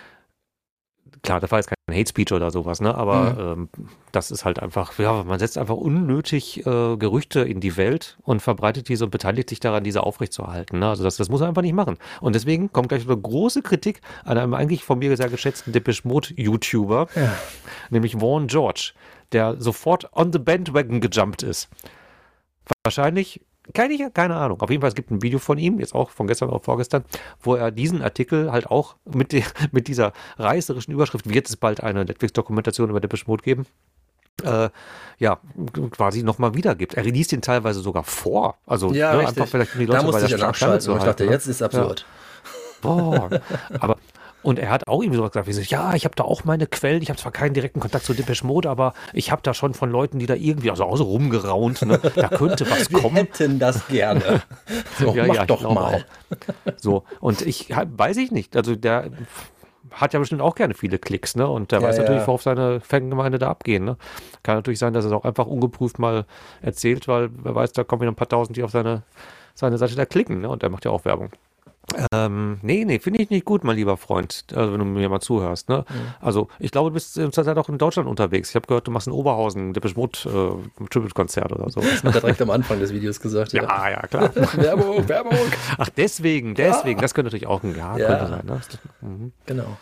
Klar, das war jetzt kein Hate Speech oder sowas, ne? Aber mhm. ähm, das ist halt einfach, ja, man setzt einfach unnötig äh, Gerüchte in die Welt und verbreitet diese und beteiligt sich daran, diese aufrechtzuerhalten. Ne? Also das, das muss man einfach nicht machen. Und deswegen kommt gleich eine große Kritik an einem eigentlich von mir sehr geschätzten Depeche Mode-YouTuber, ja. nämlich Vaughn George, der sofort on the bandwagon gejumpt ist. Wahrscheinlich Keine, keine Ahnung. Auf jeden Fall, es gibt ein Video von ihm, jetzt auch von gestern oder vorgestern, wo er diesen Artikel halt auch mit, de, mit dieser reißerischen Überschrift, wird es bald eine Netflix-Dokumentation über Depeche Mode geben, äh, ja, quasi nochmal wiedergibt. Er liest den teilweise sogar vor. Also ja, ne, einfach vielleicht um die Leute da musste bei ich der ja nachschalten. Ich dachte, ne? jetzt ist absurd. Ja. Boah, aber und er hat auch irgendwie so gesagt, wie so, ja, ich habe da auch meine Quellen, ich habe zwar keinen direkten Kontakt zu Depeche Mode, aber ich habe da schon von Leuten, die da irgendwie, also auch so rumgeraunt, ne, da könnte was Wir kommen. Wir hätten das gerne. So, ja, mach ja, doch mal. Auch. So, und ich weiß ich nicht, also der hat ja bestimmt auch gerne viele Klicks, ne, und der ja, weiß ja. natürlich, worauf seine Fangemeinde da abgehen, ne. Kann natürlich sein, dass er es auch einfach ungeprüft mal erzählt, weil wer weiß, da kommen wieder ein paar Tausend, die auf seine, seine Seite da klicken, ne, und der macht ja auch Werbung. Ähm, nee, nee, finde ich nicht gut, mein lieber Freund, also wenn du mir mal zuhörst. Ne? Mhm. Also ich glaube, du bist zurzeit auch in Deutschland unterwegs. Ich habe gehört, du machst in Oberhausen ein Depeche Mode äh, Tribute-Konzert oder so. Hat er direkt am Anfang des Videos gesagt. Ja, ja, ja klar. Werbung, Werbung. Ach, deswegen, deswegen. Ja. Das könnte natürlich auch ein ja, ja. Könnte sein. Ne? Mhm. Genau.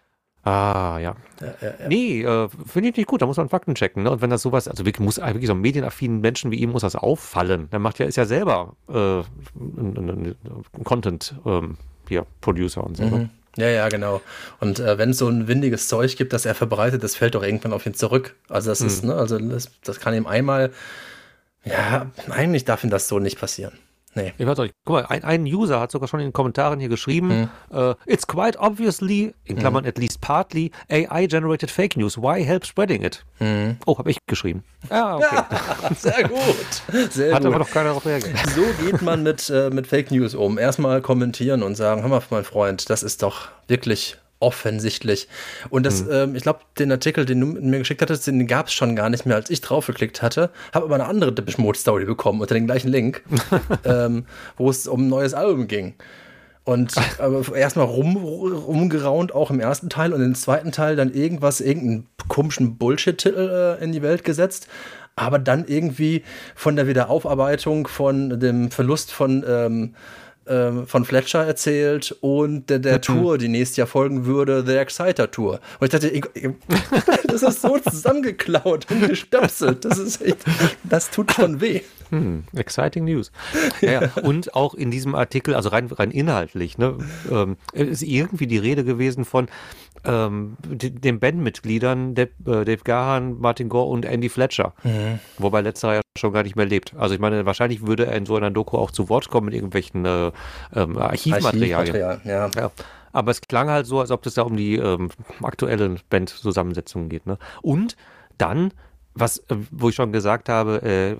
Ah, ja. ja, ja, ja. Nee, äh, finde ich nicht gut, da muss man Fakten checken. Ne? Und wenn das sowas, also wirklich, muss wirklich so medienaffinen Menschen wie ihm muss das auffallen. Dann macht ja, ist ja selber äh, ein, ein, ein Content ähm, hier, Producer und so. Mhm. Ne? Ja, ja, genau. Und äh, wenn es so ein windiges Zeug gibt, das er verbreitet, das fällt doch irgendwann auf ihn zurück. Also das mhm. ist, ne, also das, das kann ihm einmal, ja, eigentlich darf ihm das so nicht passieren. Nee. Ich weiß nicht, guck mal, ein, ein User hat sogar schon in den Kommentaren hier geschrieben, hm. uh, it's quite obviously, in Klammern hm. at least partly, A I-generated fake news. Why help spreading it? Hm. Oh, habe ich geschrieben. Ah, okay. Ja, sehr gut. Sehr hat gut. aber noch keiner darauf reagiert. So geht man mit, äh, mit Fake News um. Erstmal kommentieren und sagen, hör mal, mein Freund, das ist doch wirklich offensichtlich. Und das, hm. ähm, ich glaube, den Artikel, den du mir geschickt hattest, den gab es schon gar nicht mehr, als ich drauf geklickt hatte. Habe aber eine andere Depeche Mode Story bekommen unter dem gleichen Link, ähm, wo es um ein neues Album ging. Und äh, erstmal rum, rumgeraunt, auch im ersten Teil, und im zweiten Teil dann irgendwas, irgendeinen komischen Bullshit-Titel äh, in die Welt gesetzt. Aber dann irgendwie von der Wiederaufarbeitung, von dem Verlust von ähm, von Fletcher erzählt und der, der mhm. Tour, die nächstes Jahr folgen würde, The Exciter Tour. Und ich dachte, ich, ich, das ist so zusammengeklaut und gestöpselt. Das ist echt, das tut schon weh. Hm, exciting News. Ja, ja. Und auch in diesem Artikel, also rein, rein inhaltlich, ne, ähm, ist irgendwie die Rede gewesen von ähm, den Bandmitgliedern Dave, äh, Dave Gahan, Martin Gore und Andy Fletcher. Mhm. Wobei letzterer ja schon gar nicht mehr lebt. Also ich meine, wahrscheinlich würde er in so einer Doku auch zu Wort kommen mit irgendwelchen äh, ähm, Archivmaterialien. Archivmaterial, ja. Ja. Aber es klang halt so, als ob es da um die ähm, aktuelle Band-Zusammensetzung geht. Ne? Und dann, was, äh, wo ich schon gesagt habe, äh,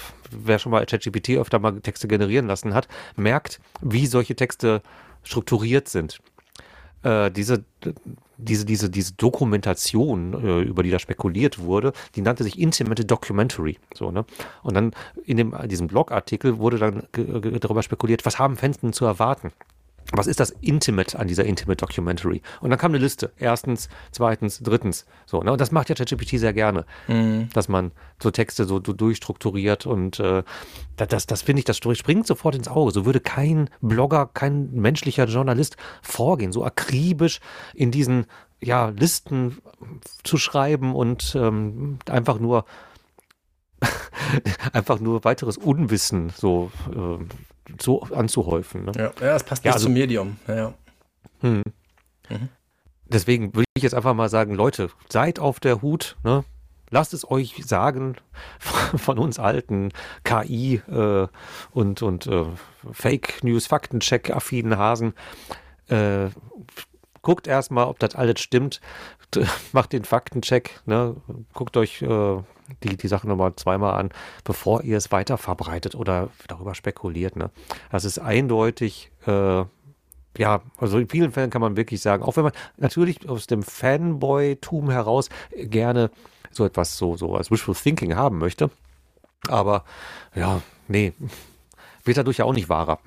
wer schon mal ChatGPT öfter mal Texte generieren lassen hat, merkt, wie solche Texte strukturiert sind. Äh, diese, diese, diese, diese Dokumentation, äh, über die da spekuliert wurde, die nannte sich Intimate Documentary. So, ne? Und dann in dem, diesem Blogartikel wurde dann g- g- darüber spekuliert, was haben Fans denn zu erwarten? Was ist das Intimate an dieser Intimate Documentary? Und dann kam eine Liste. Erstens, zweitens, drittens. So, ne? Und das macht ja ChatGPT sehr gerne, mhm. dass man so Texte so, so durchstrukturiert und äh, das, das finde ich, das springt sofort ins Auge. So würde kein Blogger, kein menschlicher Journalist vorgehen, so akribisch in diesen ja, Listen zu schreiben und ähm, einfach nur einfach nur weiteres Unwissen so äh, so anzuhäufen. Ne? Ja, ja, das passt ja, nicht also, zum Medium. Ja, ja. Hm. Mhm. Deswegen würde ich jetzt einfach mal sagen, Leute, seid auf der Hut, ne? Lasst es euch sagen von uns alten K I äh, und, und äh, Fake News, Faktencheck-affinen Hasen. Äh, guckt erstmal, ob das alles stimmt. Macht den Faktencheck, ne? Guckt euch äh, die, die Sache nochmal zweimal an, bevor ihr es weiter verbreitet oder darüber spekuliert. Ne? Das ist eindeutig, äh, ja, also in vielen Fällen kann man wirklich sagen, auch wenn man natürlich aus dem Fanboy-Tum heraus gerne so etwas so, so als Wishful Thinking haben möchte, aber ja, nee, wird dadurch ja auch nicht wahrer.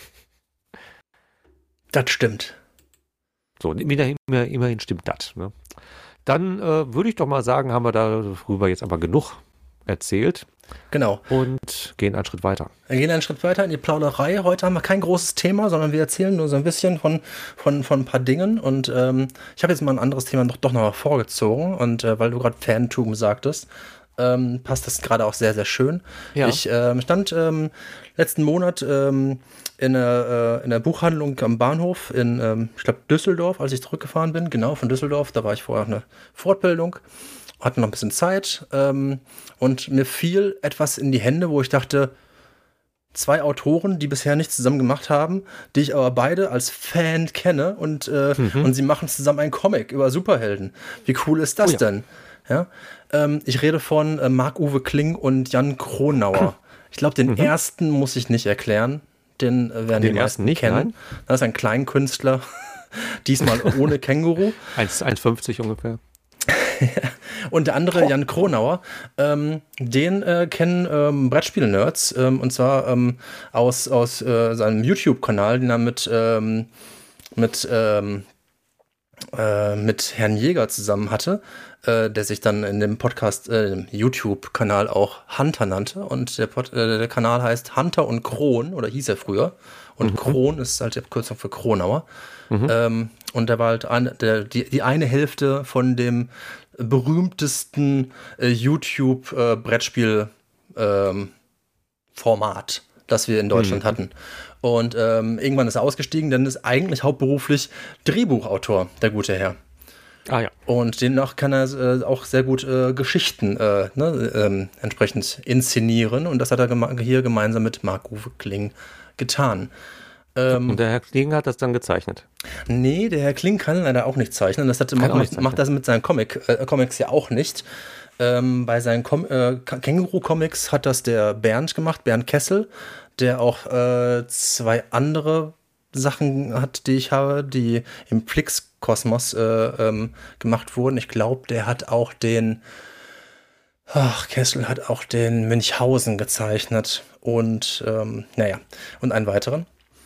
Das stimmt. So, immerhin, immerhin stimmt das. Ne? Dann äh, würde ich doch mal sagen, haben wir darüber jetzt aber genug erzählt. Genau. Und gehen einen Schritt weiter. Wir gehen einen Schritt weiter in die Plauderei. Heute haben wir kein großes Thema, sondern wir erzählen nur so ein bisschen von, von, von ein paar Dingen. Und ähm, ich habe jetzt mal ein anderes Thema doch, doch noch mal vorgezogen. Und äh, weil du gerade Fantum sagtest, ähm, passt das gerade auch sehr, sehr schön. Ja. Ich ähm, stand ähm, letzten Monat ähm, in der, äh, in der Buchhandlung am Bahnhof in, ähm, ich glaube, Düsseldorf, als ich zurückgefahren bin. Genau, von Düsseldorf. Da war ich vorher eine Fortbildung. Hatte noch ein bisschen Zeit. Ähm, und mir fiel etwas in die Hände, wo ich dachte, zwei Autoren, die bisher nichts zusammen gemacht haben, die ich aber beide als Fan kenne und, äh, mhm. und sie machen zusammen einen Comic über Superhelden. Wie cool ist das oh ja. denn? Ja? Ähm, ich rede von äh, Marc-Uwe Kling und Jan Kronauer. Ich glaube, den mhm. ersten muss ich nicht erklären. Den äh, werden den die ersten meisten nicht kennen. Nein? Das ist ein Kleinkünstler, diesmal ohne Känguru. eins Komma fünfzig ungefähr. Und der andere, Jan Kronauer, ähm, den äh, kennen ähm, Brettspiel-Nerds, ähm, und zwar ähm, aus, aus äh, seinem YouTube-Kanal, den er mit, ähm, mit, ähm, äh, mit Herrn Jäger zusammen hatte, äh, der sich dann in dem Podcast, äh, im YouTube-Kanal auch Hunter nannte. Und der, Pod, äh, der Kanal heißt Hunter und Kron, oder hieß er früher. Und mhm. Kron ist halt die Abkürzung für Kronauer. Mhm. Ähm, und der war halt ein, der, die, die eine Hälfte von dem berühmtesten äh, YouTube-Brettspiel-Format, äh, das wir in Deutschland mhm. hatten. Und ähm, irgendwann ist er ausgestiegen, denn ist eigentlich hauptberuflich Drehbuchautor, der gute Herr. Ah ja. Und demnach kann er äh, auch sehr gut äh, Geschichten äh, ne, ähm, entsprechend inszenieren. Und das hat er geme- hier gemeinsam mit Marc-Uwe Kling getan. Ähm, und der Herr Kling hat das dann gezeichnet? Nee, der Herr Kling kann leider auch nicht zeichnen. Das hat, macht, macht, macht das mit seinen Comic, äh, Comics ja auch nicht. Ähm, bei seinen Com- äh, Känguru-Comics hat das der Bernd gemacht, Bernd Kessel, der auch äh, zwei andere Sachen hat, die ich habe, die im Flix-Kosmos äh, ähm, gemacht wurden. Ich glaube, der hat auch den Ach, Kessel hat auch den Münchhausen gezeichnet und ähm, naja, und einen weiteren.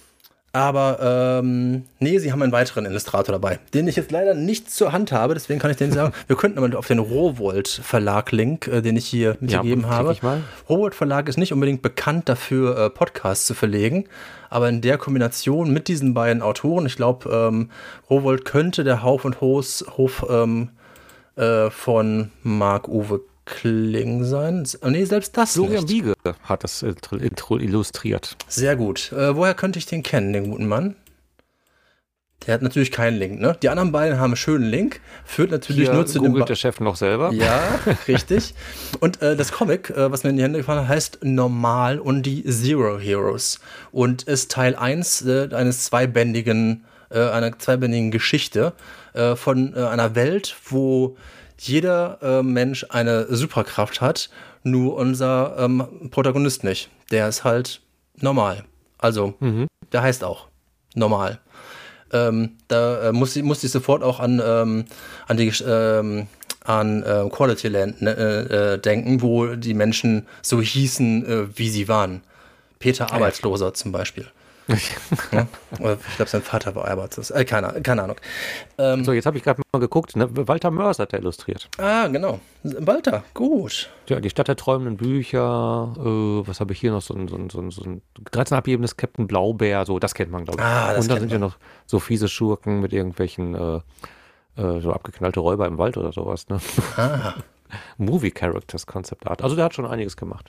Aber ähm, nee, sie haben einen weiteren Illustrator dabei, den ich jetzt leider nicht zur Hand habe, deswegen kann ich den sagen, wir könnten mal auf den Rowohlt-Verlag-Link, äh, den ich hier mitgegeben ja, habe. Rowohlt-Verlag ist nicht unbedingt bekannt dafür, äh, Podcasts zu verlegen, aber in der Kombination mit diesen beiden Autoren, ich glaube, ähm, Rowohlt könnte der Hauf und Hof, Hof ähm, äh, von Marc-Uwe Kling sein. Nee, selbst das Florian nicht. Wiege hat das Intro illustriert. Sehr gut. Äh, woher könnte ich den kennen, den guten Mann? Der hat natürlich keinen Link, ne? Die anderen beiden haben einen schönen Link. Führt natürlich Hier nur zu dem... googelt der Chef noch selber. Ja, richtig. Und äh, das Comic, äh, was mir in die Hände gefallen hat, heißt Normal und die Zero Heroes. Und ist Teil eins äh, eines zweibändigen, äh, einer zweibändigen Geschichte äh, von äh, einer Welt, wo jeder äh, Mensch eine Superkraft hat, nur unser ähm, Protagonist nicht. Der ist halt normal. Also, mhm. der heißt auch normal. Ähm, da äh, muss, muss ich sofort auch an, ähm, an die ähm, an äh, Quality Land ne, äh, denken, wo die Menschen so hießen, äh, wie sie waren. Peter ah, Arbeitsloser ja. zum Beispiel. Ja? Ich glaube, sein Vater war arbeitslos. Äh, keine, keine Ahnung. Ähm, so, jetzt habe ich gerade mal geguckt. Ne? Walter Mörs hat er illustriert. Ah, genau. Walter, gut. Ja, die Stadt der träumenden Bücher. Äh, was habe ich hier noch? So ein, so ein, so ein, so ein dreizehn abgebenes Captain Blaubeer. So, das kennt man, glaube ich. Ah, das Und da sind man. ja noch so fiese Schurken mit irgendwelchen äh, äh, so abgeknallte Räuber im Wald oder sowas. Ne? Ah. Movie Characters Concept Art. Also der hat schon einiges gemacht.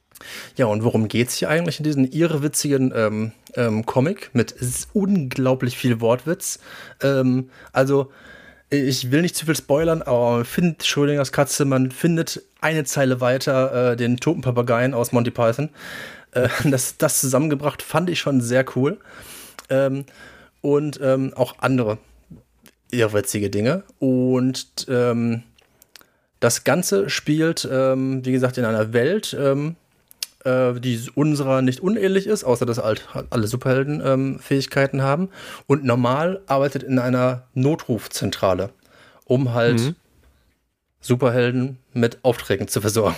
Ja, und worum geht's hier eigentlich in diesem irrewitzigen ähm, ähm, Comic mit unglaublich viel Wortwitz? Ähm, also, ich will nicht zu viel spoilern, aber man findet Schrödingers Katze, man findet eine Zeile weiter äh, den toten Papageien aus Monty Python. Äh, das, das zusammengebracht fand ich schon sehr cool. Ähm, und ähm, auch andere irrwitzige Dinge. Und ähm, das Ganze spielt, ähm, wie gesagt, in einer Welt, ähm, die unserer nicht unähnlich ist, außer dass halt alle Superhelden ähm, Fähigkeiten haben. Und Normal arbeitet in einer Notrufzentrale, um halt mhm. Superhelden mit Aufträgen zu versorgen.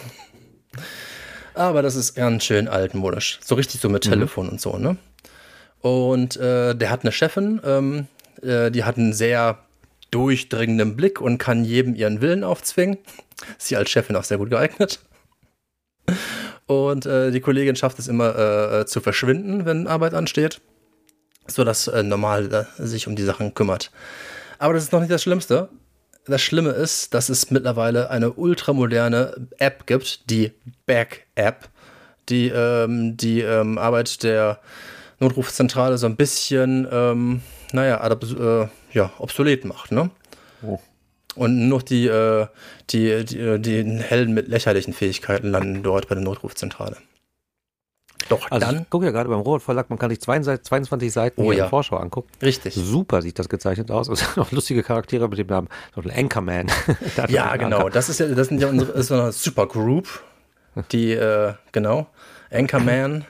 Aber das ist ganz schön altmodisch. So richtig so mit mhm. Telefon und so, ne? Und äh, der hat eine Chefin, ähm, äh, die hat einen sehr durchdringenden Blick und kann jedem ihren Willen aufzwingen. Ist sie als Chefin auch sehr gut geeignet. Und äh, die Kollegin schafft es immer äh, zu verschwinden, wenn Arbeit ansteht, sodass äh, Normal äh, sich um die Sachen kümmert. Aber das ist noch nicht das Schlimmste. Das Schlimme ist, dass es mittlerweile eine ultramoderne App gibt, die Back-App, die ähm, die ähm, Arbeit der Notrufzentrale so ein bisschen, ähm, naja, adab- äh, ja, obsolet macht, ne? Oh. Und nur die, äh, die, die, die Helden mit lächerlichen Fähigkeiten landen dort bei der Notrufzentrale. Doch also dann. Ich gucke ja gerade beim Rowohlt Verlag, man kann sich zweiundzwanzig Seiten oh, in ja. der Vorschau angucken. Richtig. Super sieht das gezeichnet aus. Es sind noch lustige Charaktere mit dem Namen Anchorman. Ja, genau. Anker. Das ist ja, das sind ja unsere, ist so eine Supergroup. Die, äh, genau. Anchorman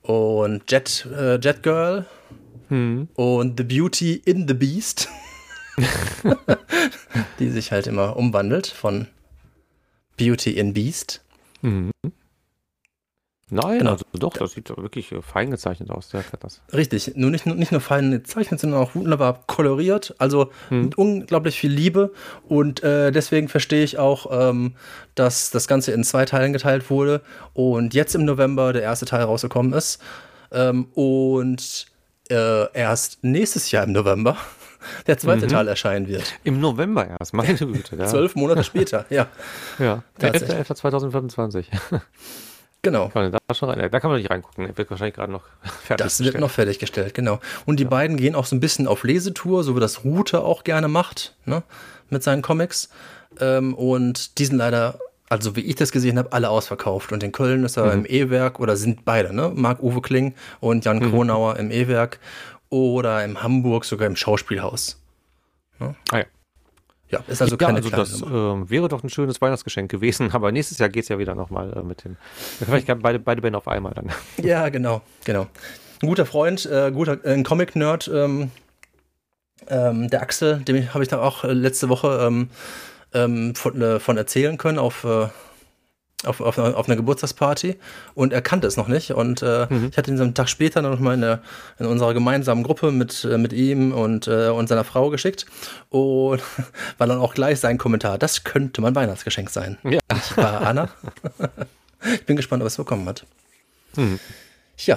und Jet, äh, Jet Girl hm. und The Beauty in the Beast. die sich halt immer umwandelt von Beauty in Beast. Mhm. Nein, Genau. also doch, das sieht doch wirklich äh, fein gezeichnet aus. Der hat das. Richtig, nur nicht, nicht nur fein gezeichnet, sondern auch wunderbar koloriert, also Hm. mit unglaublich viel Liebe und äh, deswegen verstehe ich auch, ähm, dass das Ganze in zwei Teilen geteilt wurde und jetzt im November der erste Teil rausgekommen ist ähm, und äh, erst nächstes Jahr im November der zweite Mhm. Teil erscheinen wird. Im November erst, meine Güte. Ja. Zwölf Monate später, ja, Ja, Tatsächlich. elfter elfter zweitausendfünfundzwanzig. genau. Kann man da schon rein? Da kann man nicht reingucken. Der wird wahrscheinlich gerade noch fertig. Das wird noch fertiggestellt, genau. Und die beiden gehen auch so ein bisschen auf Lesetour, so wie das Rute auch gerne macht, ne, mit seinen Comics. Ähm, und die sind leider, also wie ich das gesehen habe, alle ausverkauft. Und in Köln ist er Mhm. im E-Werk, oder sind beide, ne? Marc-Uwe Kling und Jan Mhm. Kronauer im E-Werk. Oder in Hamburg sogar im Schauspielhaus. Ah, ja. Ja, ist also Ja, keine also kleine das Nummer. ähm, wäre doch ein schönes Weihnachtsgeschenk gewesen, aber nächstes Jahr geht es ja wieder nochmal äh, mit dem. Vielleicht kann beide, beide Bände auf einmal dann. Ja, genau, genau. Ein guter Freund, äh, guter, äh, ein Comic-Nerd, ähm, ähm, der Axel, dem habe ich da auch äh, letzte Woche ähm, ähm, von, äh, von erzählen können auf, äh, auf, auf, einer- auf einer Geburtstagsparty und er kannte es noch nicht und äh, Mhm. ich hatte ihn so einen Tag später noch mal in, der, in unserer gemeinsamen Gruppe mit, äh, mit ihm und, äh, und seiner Frau geschickt und war dann auch gleich sein Kommentar, das könnte mein Weihnachtsgeschenk sein. Ja. Ich war Anna. Ich bin gespannt, ob er es bekommen hat. Mhm. Ja,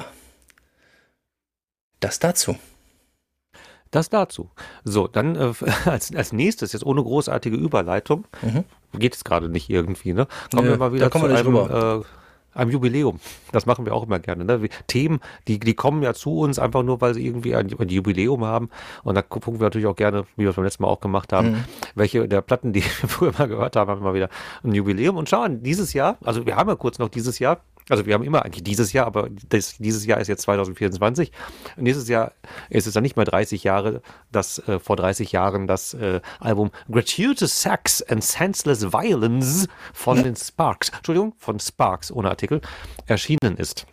das dazu. Das dazu. So, dann äh, als, als nächstes, jetzt ohne großartige Überleitung, Mhm. geht es gerade nicht irgendwie, ne? Kommen Nö, wir mal da wieder kommen zu wir nicht einem, rüber. äh, einem Jubiläum. Das machen wir auch immer gerne. Ne? Wie, Themen, die, die kommen ja zu uns einfach nur, weil sie irgendwie ein, ein Jubiläum haben. Und da gucken wir natürlich auch gerne, wie wir es beim letzten Mal auch gemacht haben, Mhm. welche der Platten, die wir früher mal gehört haben, haben immer wieder ein Jubiläum. Und schauen, dieses Jahr, also wir haben ja kurz noch dieses Jahr, also wir haben immer eigentlich dieses Jahr, aber das, dieses Jahr ist jetzt zwanzig vierundzwanzig. Nächstes Jahr ist es dann nicht mehr dreißig Jahre, dass äh, vor dreißig Jahren das äh, Album Gratuitous Sex and Senseless Violence von den Sparks, Entschuldigung, von Sparks ohne Artikel, erschienen ist.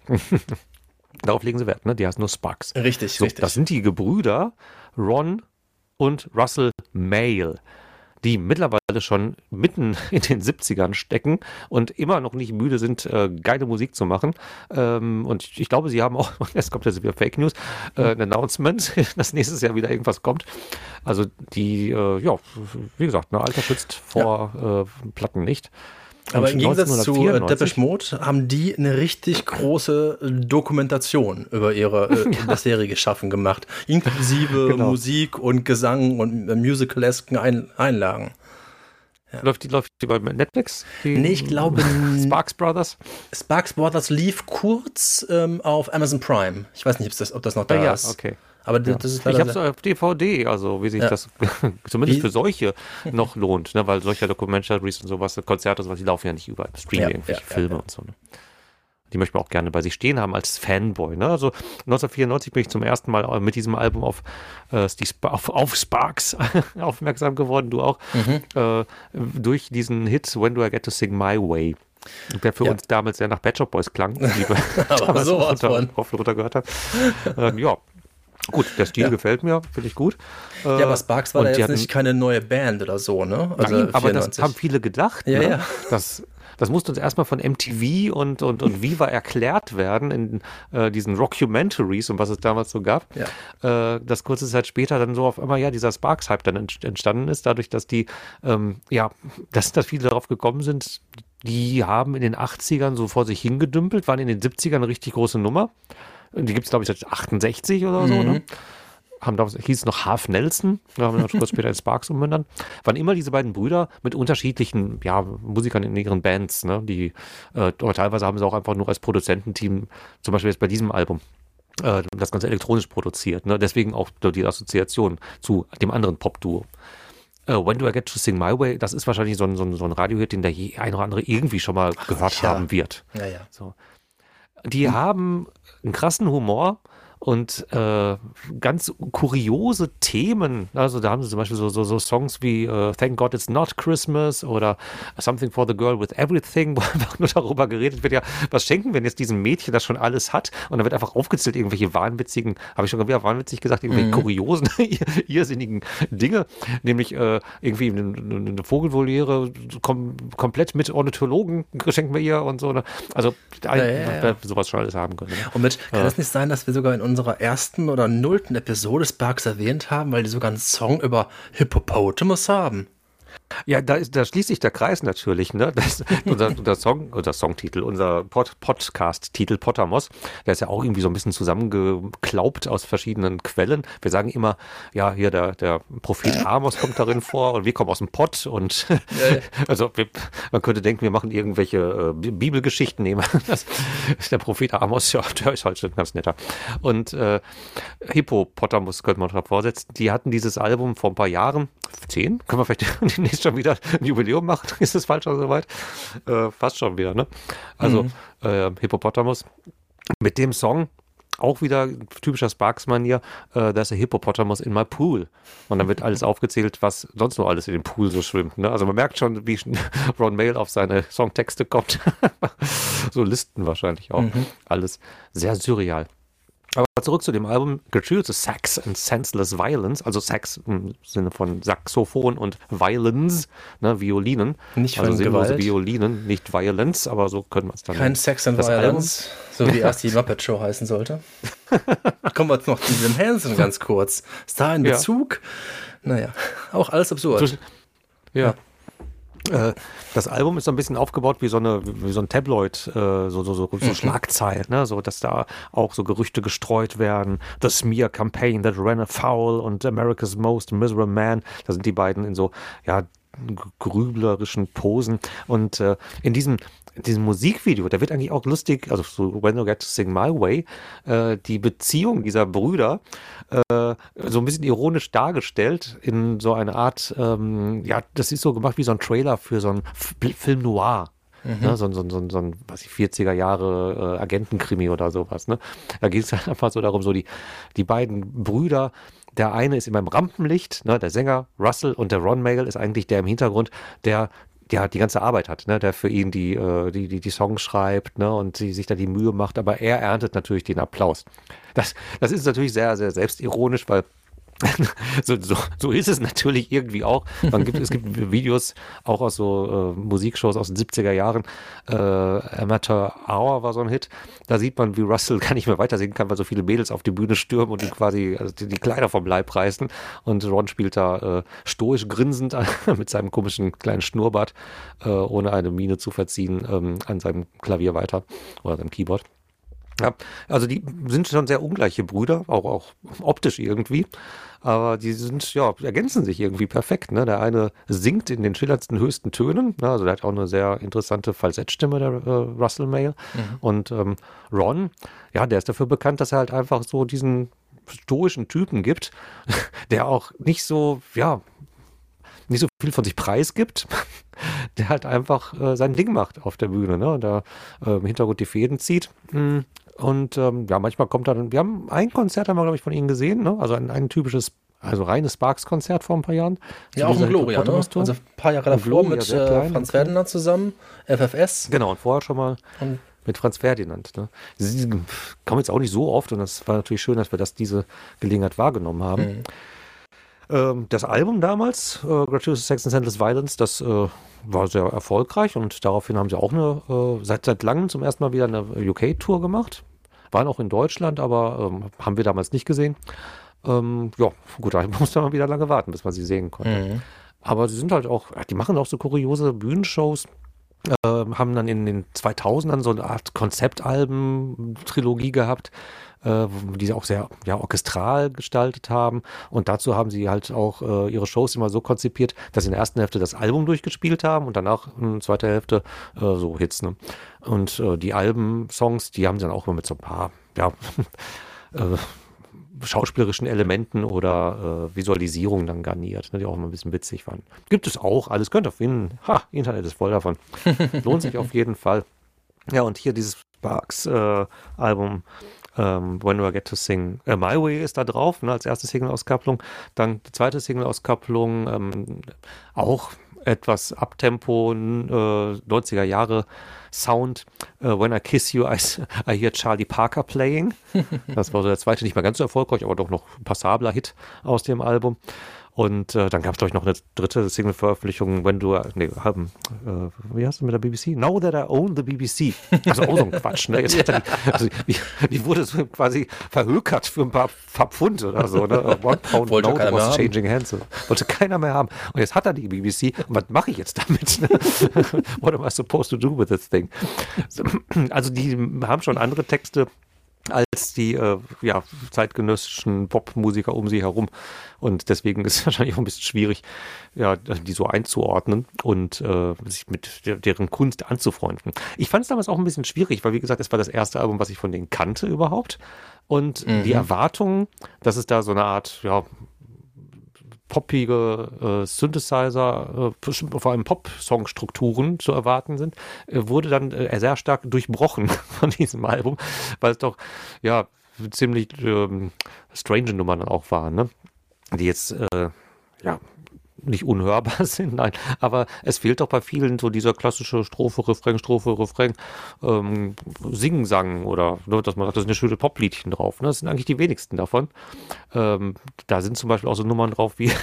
Darauf legen sie Wert, ne? Die heißt nur Sparks. Richtig, So, richtig. das sind die Gebrüder Ron und Russell Mayle, die mittlerweile schon mitten in den siebzigern stecken und immer noch nicht müde sind, äh, geile Musik zu machen. Ähm, und ich, ich glaube, sie haben auch, jetzt kommt jetzt wieder Fake News, äh, ein Announcement, dass nächstes Jahr wieder irgendwas kommt. Also die, äh, ja, wie gesagt, ne, Alter schützt vor äh, Platten nicht. Aber Und im Gegensatz zu äh, neunzehnhundertvierundneunzig Depeche Mode haben die eine richtig große Dokumentation über ihre äh, der Serie geschaffen gemacht. Inklusive Genau. Musik und Gesang und äh, musicalesken Ein Einlagen. Läuft die, läuft die bei Netflix? Die Nee, ich glaube, Sparks Brothers? Sparks Brothers lief kurz ähm, auf Amazon Prime. Ich weiß nicht, ob das, ob das noch da Ah, ja, ist. okay. Aber Ja. das ist Ich leider habe es auf D V D, also wie sich Ja. das zumindest Wie- für solche noch lohnt, ne? Weil solche Documentaries und sowas, Konzerte und sowas, die laufen ja nicht überall, streamen Ja, irgendwelche ja, ja, Filme ja. und so. Ne? Die möchte man auch gerne bei sich stehen haben als Fanboy. Ne? Also neunzehnhundertvierundneunzig bin ich zum ersten Mal mit diesem Album auf, äh, die Sp auf, auf Sparks aufmerksam geworden, du auch, Mhm. äh, durch diesen Hit When Do I Get to Sing My Way. Der für Ja. uns damals sehr nach Pet Shop Boys klang, die wir Aber damals sowas auch runter, von. rauf und runter gehört haben. Ähm, ja, gut, der Stil Ja. gefällt mir, finde ich gut. Äh, Ja, aber Sparks war und da die jetzt hatten- nicht keine neue Band oder so, ne? Also Nein, aber das vierundneunzig. haben viele gedacht. Ja, ne? ja. Das, das musste uns erstmal von M T V und, und, und Viva erklärt werden in äh, diesen Rockumentaries und was es damals so gab. Ja. Äh, dass kurze Zeit später dann so auf einmal ja dieser Sparks-Hype dann ent- entstanden ist, dadurch, dass die, ähm, ja, dass, dass viele darauf gekommen sind, die haben in den achtzigern so vor sich hingedümpelt, waren in den siebzigern eine richtig große Nummer. Die gibt es, glaube ich, seit achtundsechzig oder so, Mhm. ne? Haben damals, hieß es noch Half Nelson, da haben wir dann kurz später in Sparks umbenannt, waren immer diese beiden Brüder mit unterschiedlichen ja, Musikern in ihren Bands, ne? Die, äh, oder teilweise haben sie auch einfach nur als Produzententeam, zum Beispiel jetzt bei diesem Album, äh, das Ganze elektronisch produziert, ne? Deswegen auch die Assoziation zu dem anderen Pop-Duo. Äh, When Do I Get to Sing My Way, das ist wahrscheinlich so ein, so ein, so ein Radiohit, den der je ein oder andere irgendwie schon mal gehört sicher. haben wird. Ja, ja. So. Die haben einen krassen Humor und äh, ganz kuriose Themen. Also da haben sie zum Beispiel so, so, so Songs wie uh, Thank God It's Not Christmas oder Something for the Girl with Everything, wo einfach nur darüber geredet wird, ja, was schenken wir denn jetzt diesem Mädchen, das schon alles hat? Und dann wird einfach aufgezählt, irgendwelche wahnwitzigen, habe ich schon wieder wahnwitzig gesagt, irgendwelche mhm. kuriosen, irrsinnigen Dinge, nämlich äh, irgendwie eine, eine Vogelvoliere kom komplett mit Ornithologen schenken wir ihr und so. Ne? Also ein, ja, ja, ja. sowas schon alles haben können. Ne? Und mit, kann es äh, nicht sein, dass wir sogar in unserer ersten oder nullten Episode Sparks erwähnt haben, weil die sogar einen Song über Hippopotamus haben? Ja, da, ist, da schließt sich der Kreis natürlich. Ne? Das, unser, unser, Song, unser Songtitel, unser Pod, Podcast-Titel Potamos, der ist ja auch irgendwie so ein bisschen zusammengeklaubt aus verschiedenen Quellen. Wir sagen immer, ja, hier der, der Prophet Amos kommt darin vor und wir kommen aus dem Pott und ja, ja. also wir, man könnte denken, wir machen irgendwelche äh, Bibelgeschichten. Nee, das, der Prophet Amos, ja, der ist halt schon ganz netter. Und äh, Hippopotamus könnte man noch vorsetzen. Die hatten dieses Album vor ein paar Jahren, zehn, können wir vielleicht demnächst schon wieder ein Jubiläum machen, ist das falsch schon soweit? Äh, fast schon wieder, ne? Also, mhm. äh, Hippopotamus mit dem Song, auch wieder typischer Sparks-Manier, äh, da ist der Hippopotamus in my pool. Und dann wird alles aufgezählt, was sonst noch alles in dem Pool so schwimmt. Ne? Also man merkt schon, wie Ron Mail auf seine Songtexte kommt. So Listen wahrscheinlich auch. Mhm. Alles sehr surreal. Aber zurück zu dem Album Gratuitous Sax and Senseless Violence, also Sax im Sinne von Saxophon und Violence, ne, Violinen. Nicht von also sinnlose Gewalt. Violinen, nicht Violence, aber so können wir es dann Kein nennen. Sex and das Violence, Album. So wie erst die Muppet Show heißen sollte. Kommen wir jetzt noch zu Jim Henson ganz kurz. Ist da ein Bezug? Ja. Naja, auch alles absurd. Zwischen, ja. ja. Das Album ist so ein bisschen aufgebaut wie so eine wie so ein Tabloid, so so so, so mhm. Schlagzeilen, ne, so dass da auch so Gerüchte gestreut werden. The Smear Campaign that ran afoul und America's Most Miserable Man. Da sind die beiden in so ja grüblerischen Posen und äh, in diesem in diesem Musikvideo, da wird eigentlich auch lustig, also so When You Get to Sing My Way, äh, die Beziehung dieser Brüder äh, so ein bisschen ironisch dargestellt in so eine Art, ähm, ja, das ist so gemacht wie so ein Trailer für so ein F Film Noir. Mhm. Ne, so, so, so, so ein, was ich, vierziger Jahre äh, Agentenkrimi oder sowas. Ne? Da geht es halt einfach so darum, so die, die beiden Brüder, der eine ist immer im Rampenlicht, ne, der Sänger Russell, und der Ron Mail ist eigentlich der im Hintergrund, der ja die ganze Arbeit hat, ne, der für ihn die, äh, die, die, die Songs schreibt, ne, und die, sich da die Mühe macht, aber er erntet natürlich den Applaus. Das, das ist natürlich sehr, sehr selbstironisch, weil So, so, so ist es natürlich irgendwie auch. Man gibt, es gibt Videos auch aus so äh, Musikshows aus den siebziger Jahren. Äh, Amateur Hour war so ein Hit. Da sieht man, wie Russell gar nicht mehr weitersingen kann, weil so viele Mädels auf die Bühne stürmen und ihm quasi also die, die Kleider vom Leib reißen. Und Ron spielt da äh, stoisch grinsend mit seinem komischen kleinen Schnurrbart, äh, ohne eine Miene zu verziehen, ähm, an seinem Klavier weiter oder seinem Keyboard. Ja, also die sind schon sehr ungleiche Brüder, auch, auch optisch irgendwie, aber die sind, ja, ergänzen sich irgendwie perfekt, ne? Der eine singt in den schillerndsten höchsten Tönen, ne? Also der hat auch eine sehr interessante Falsettstimme, der äh, Russell Mail. Mhm. Und ähm, Ron, ja, der ist dafür bekannt, dass er halt einfach so diesen stoischen Typen gibt, der auch nicht so, ja, nicht so viel von sich preisgibt, der halt einfach äh, sein Ding macht auf der Bühne, ne? Und da äh, im Hintergrund die Fäden zieht. Und ähm, ja, manchmal kommt er dann, wir haben ein Konzert, haben wir, glaube ich, von ihnen gesehen, ne? Also ein, ein typisches, also reines Sparks-Konzert vor ein paar Jahren. Ja, auch in Gloria, ne? Also ein paar Jahre davor mit äh, Franz Ferdinand zusammen, F F S. Genau, und vorher schon mal und mit Franz Ferdinand. Ne? Sie kommen jetzt auch nicht so oft und das war natürlich schön, dass wir das diese Gelegenheit wahrgenommen haben. Mhm. Das Album damals, äh, Gratuitous Sax and Senseless Violence, das äh, war sehr erfolgreich und daraufhin haben sie auch eine, äh, seit, seit langem zum ersten Mal wieder eine U K-Tour gemacht. Waren auch in Deutschland, aber ähm, haben wir damals nicht gesehen. Ähm, ja, gut, da musste man wieder lange warten, bis man sie sehen konnte. Mhm. Aber sie sind halt auch, die machen auch so kuriose Bühnenshows. Äh, haben dann in den zweitausendern so eine Art Konzeptalben-Trilogie gehabt, äh, die sie auch sehr ja, orchestral gestaltet haben. Und dazu haben sie halt auch äh, ihre Shows immer so konzipiert, dass sie in der ersten Hälfte das Album durchgespielt haben und danach in der zweiten Hälfte äh, so Hits. Ne? Und äh, die Alben-Songs, die haben sie dann auch immer mit so ein paar, ja, äh, schauspielerischen Elementen oder äh, Visualisierungen dann garniert, ne, die auch immer ein bisschen witzig waren. Gibt es auch, alles könnt ihr finden. Ha, Internet ist voll davon. Lohnt sich auf jeden Fall. Ja, und hier dieses Sparks äh, Album ähm, When Do I Get to Sing äh, My Way ist da drauf, ne, als erste Single-Auskopplung. Dann die zweite Single-Auskopplung, ähm, auch etwas Abtempo, äh, neunziger Jahre Sound. Uh, When I Kiss You, I, I Hear Charlie Parker Playing. Das war so der zweite, nicht mehr ganz so erfolgreich, aber doch noch ein passabler Hit aus dem Album. Und äh, dann gab es, glaube ich, noch eine dritte Single-Veröffentlichung, When Du, nee, haben, äh, wie heißt es mit der B B C? Now That I Own the B B C. Also auch so ein Quatsch, ne? Jetzt hat er die, also, wie, wie wurde es quasi verhökert für ein paar, paar Pfund oder so, ne? One Pound Wollte Note keiner was mehr changing hands. Wollte keiner mehr haben. Und jetzt hat er die B B C. Und was mache ich jetzt damit? What am I supposed to do with this thing? Also die haben schon andere Texte als die äh, ja, zeitgenössischen Popmusiker um sie herum. Und deswegen ist es wahrscheinlich auch ein bisschen schwierig, ja, die so einzuordnen und äh, sich mit der, deren Kunst anzufreunden. Ich fand es damals auch ein bisschen schwierig, weil, wie gesagt, es war das erste Album, was ich von denen kannte überhaupt. Und mhm. die Erwartung, dass es da so eine Art, ja, poppige äh, Synthesizer, äh, vor allem Pop-Song-Strukturen zu erwarten sind, äh, wurde dann äh, sehr stark durchbrochen von diesem Album, weil es doch ja ziemlich ähm, strange Nummern auch waren, ne? Die jetzt äh, ja nicht unhörbar sind, nein, aber es fehlt doch bei vielen so dieser klassische Strophe, Refrain, Strophe, Refrain, ähm, Singen-Sang oder ne, dass man sagt, da sind eine schöne Popliedchen drauf. Ne? Das sind eigentlich die wenigsten davon. Ähm, da sind zum Beispiel auch so Nummern drauf wie,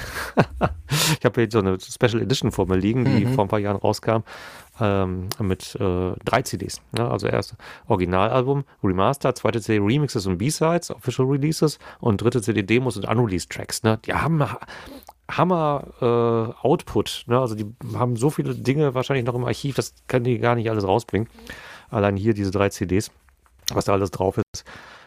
ich habe hier so eine Special Edition vor mir liegen, die mhm. vor ein paar Jahren rauskam, ähm, mit äh, drei C Ds. Ne? Also erst Originalalbum, Remaster, zweite C D Remixes und B-Sides, Official Releases und dritte C D Demos und Unreleased Tracks. Ne? Die haben Hammer äh, Output, ne? Also die haben so viele Dinge wahrscheinlich noch im Archiv, das können die gar nicht alles rausbringen. Allein hier diese drei C Ds, was da alles drauf ist.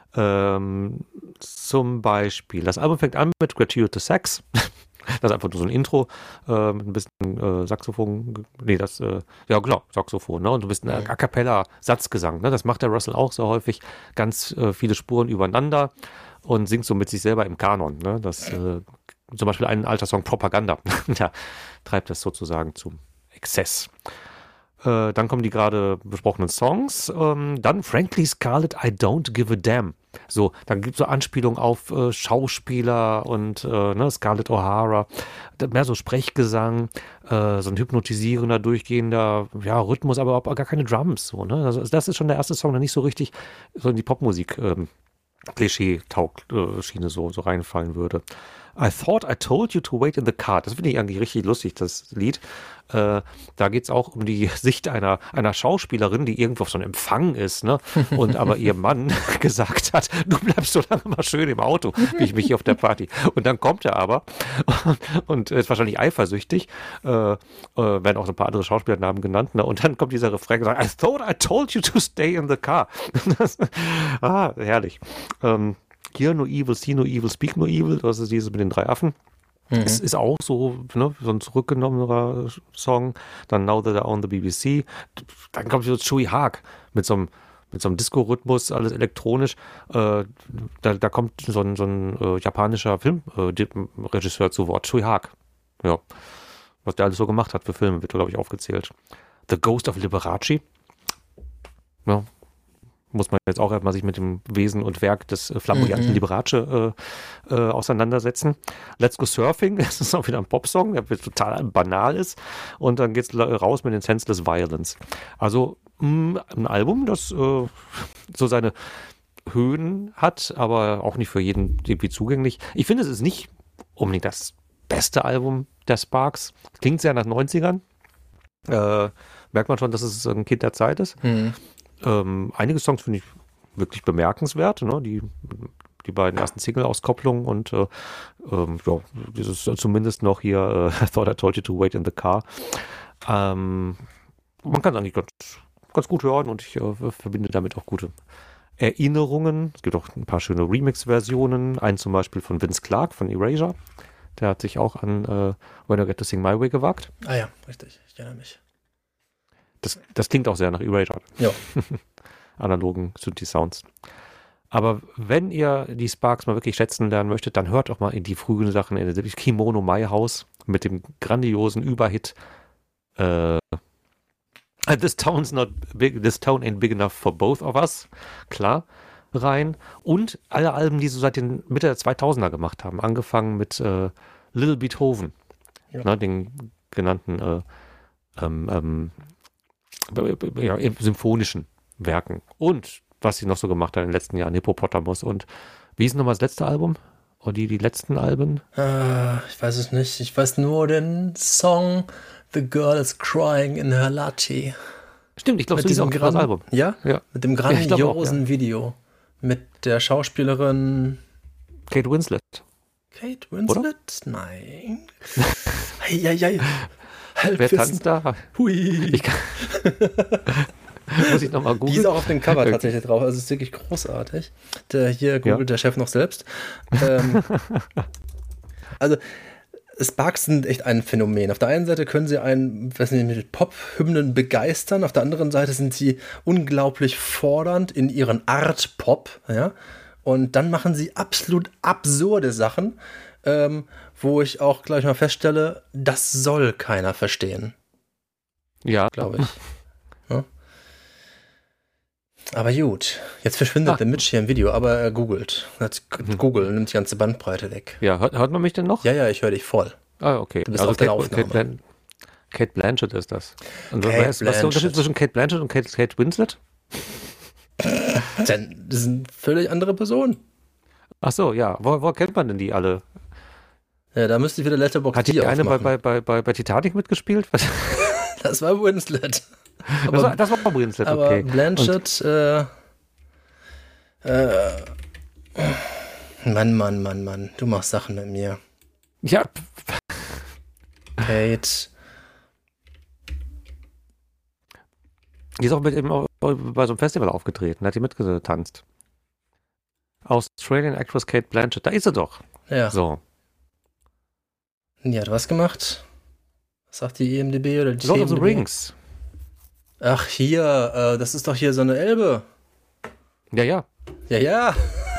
Ähm, zum Beispiel, das Album fängt an mit Gratuitous Sax. Das ist einfach nur so ein Intro äh, mit ein bisschen äh, Saxophon, nee, das, äh, ja genau, Saxophon, ne? Und so ein bisschen A Cappella Satzgesang, ne? Das macht der Russell auch so häufig, ganz äh, viele Spuren übereinander und singt so mit sich selber im Kanon, ne? Das äh, zum Beispiel ein alter Song Propaganda, da treibt das sozusagen zum Exzess. Äh, dann kommen die gerade besprochenen Songs. Ähm, dann Frankly Scarlett, I Don't Give a Damn. So, dann gibt es so Anspielungen auf äh, Schauspieler und äh, ne, Scarlett O'Hara. Mehr so Sprechgesang, äh, so ein hypnotisierender, durchgehender ja, Rhythmus, aber auch gar keine Drums. So, ne? Also das ist schon der erste Song, der nicht so richtig so in die Popmusik ähm, Klischee-Schiene so, so reinfallen würde. I thought I told you to wait in the car. Das finde ich eigentlich richtig lustig, das Lied. Äh, da geht es auch um die Sicht einer, einer Schauspielerin, die irgendwo auf so einem Empfang ist, ne? Und aber ihr Mann gesagt hat, du bleibst so lange mal schön im Auto, wie ich mich hier auf der Party. Und dann kommt er aber und, und ist wahrscheinlich eifersüchtig. Äh, äh, werden auch so ein paar andere Schauspielernamen genannt. Ne? Und dann kommt dieser Refrain und sagt, I thought I told you to stay in the car. Das, ah, herrlich. Ähm, Hear no evil, see no evil, speak no evil. Das ist dieses mit den drei Affen. Mhm. Es ist auch so, ne, so ein zurückgenommener Song. Dann Now That I Own the B B C. Dann kommt so Chewy Haag mit so einem mit so einem Disco-Rhythmus, alles elektronisch. Äh, da, da kommt so ein, so ein äh, japanischer Filmregisseur äh, zu Wort, Chewy Haag. Ja. Was der alles so gemacht hat für Filme, wird, glaube ich, aufgezählt. The Ghost of Liberace. Ja. Muss man jetzt auch erstmal sich mit dem Wesen und Werk des äh, flamboyanten mhm. Liberace äh, äh, auseinandersetzen. Let's Go Surfing, das ist auch wieder ein Popsong, der total banal ist. Und dann geht's raus mit den Senseless Violence. Also mh, ein Album, das äh, so seine Höhen hat, aber auch nicht für jeden irgendwie zugänglich. Ich finde, es ist nicht unbedingt das beste Album der Sparks. Klingt sehr nach neunzigern. Äh, merkt man schon, dass es ein Kind der Zeit ist. Mhm. Ähm, einige Songs finde ich wirklich bemerkenswert, ne? die, die beiden ersten Single-Auskopplungen und äh, ähm, ja, dieses zumindest noch hier äh, I Thought I Told You to Wait in the Car. Ähm, man kann es eigentlich ganz, ganz gut hören und ich äh, verbinde damit auch gute Erinnerungen. Es gibt auch ein paar schöne Remix-Versionen, einen zum Beispiel von Vince Clarke von Erasure. Der hat sich auch an äh, When I Get to Sing My Way gewagt. Ah ja, richtig, ich erinnere mich. Das, das klingt auch sehr nach Erasure. Ja. Analogen Synthi-Sounds. Aber wenn ihr die Sparks mal wirklich schätzen lernen möchtet, dann hört auch mal in die frühen Sachen, in der Kimono My House mit dem grandiosen Überhit äh, This town's not big, this town ain't big enough for both of us. Klar, rein. Und alle Alben, die so seit den Mitte der zweitausender gemacht haben. Angefangen mit äh, Little Beethoven. Ja. Ne, den genannten äh, ähm, ähm, ja, symphonischen Werken. Und was sie noch so gemacht hat in den letzten Jahren, Hippopotamus. Und wie ist nochmal das letzte Album? Oder die, die letzten Alben? Uh, ich weiß es nicht. Ich weiß nur den Song The Girl is Crying in Her Latte. Stimmt, ich glaube, so ist auch das Album. Ja? Ja. Mit dem grandiosen ja, auch, ja. Video. Mit der Schauspielerin Kate Winslet. Kate Winslet? Oder? Nein. Eieiei. Wer tanzt da? Hui. Ich kann Muss ich nochmal googeln? Die ist auch auf dem Cover tatsächlich drauf. Also es ist wirklich großartig. Der, hier googelt ja. der Chef noch selbst. Ähm, also Sparks sind echt ein Phänomen. Auf der einen Seite können sie einen, weiß nicht, mit Pop-Hymnen begeistern. Auf der anderen Seite sind sie unglaublich fordernd in ihren Art-Pop. Ja? Und dann machen sie absolut absurde Sachen, ähm, wo ich auch gleich mal feststelle, das soll keiner verstehen. Ja. Glaube ich. Ja? Aber gut, jetzt verschwindet ah. der Mitch hier im Video, aber er googelt. Mhm. Google nimmt die ganze Bandbreite weg. Ja, hört, hört man mich denn noch? Ja, ja, ich höre dich voll. Ah, okay. Du bist also auf der Kate, Aufnahme. Kate, Blan- Kate Blanchett ist das. Und Kate was, was ist der Unterschied Blanchett. zwischen Kate Blanchett und Kate, Kate Winslet? Das sind völlig andere Personen. Ach so, ja. Wo, wo kennt man denn die alle? Ja, da müsste ich wieder Letterboxd Hat die eine bei, aufmachen. bei, bei, bei, bei Titanic mitgespielt? Das war Winslet. Aber, das, war, das war auch Winslet, aber okay. Blanchett, äh, äh, Mann, Mann, Mann, Mann, du machst Sachen mit mir. Ja. Kate. Die ist auch mit eben auch bei so einem Festival aufgetreten, hat die mitgetanzt. Australian Actress Kate Blanchett, da ist sie doch. Ja. So. Die hat was gemacht? Was sagt die I M D B oder die Lord of the I M D B? Rings. Ach, hier, äh, das ist doch hier so eine Elbe. Ja, ja. Ja, ja.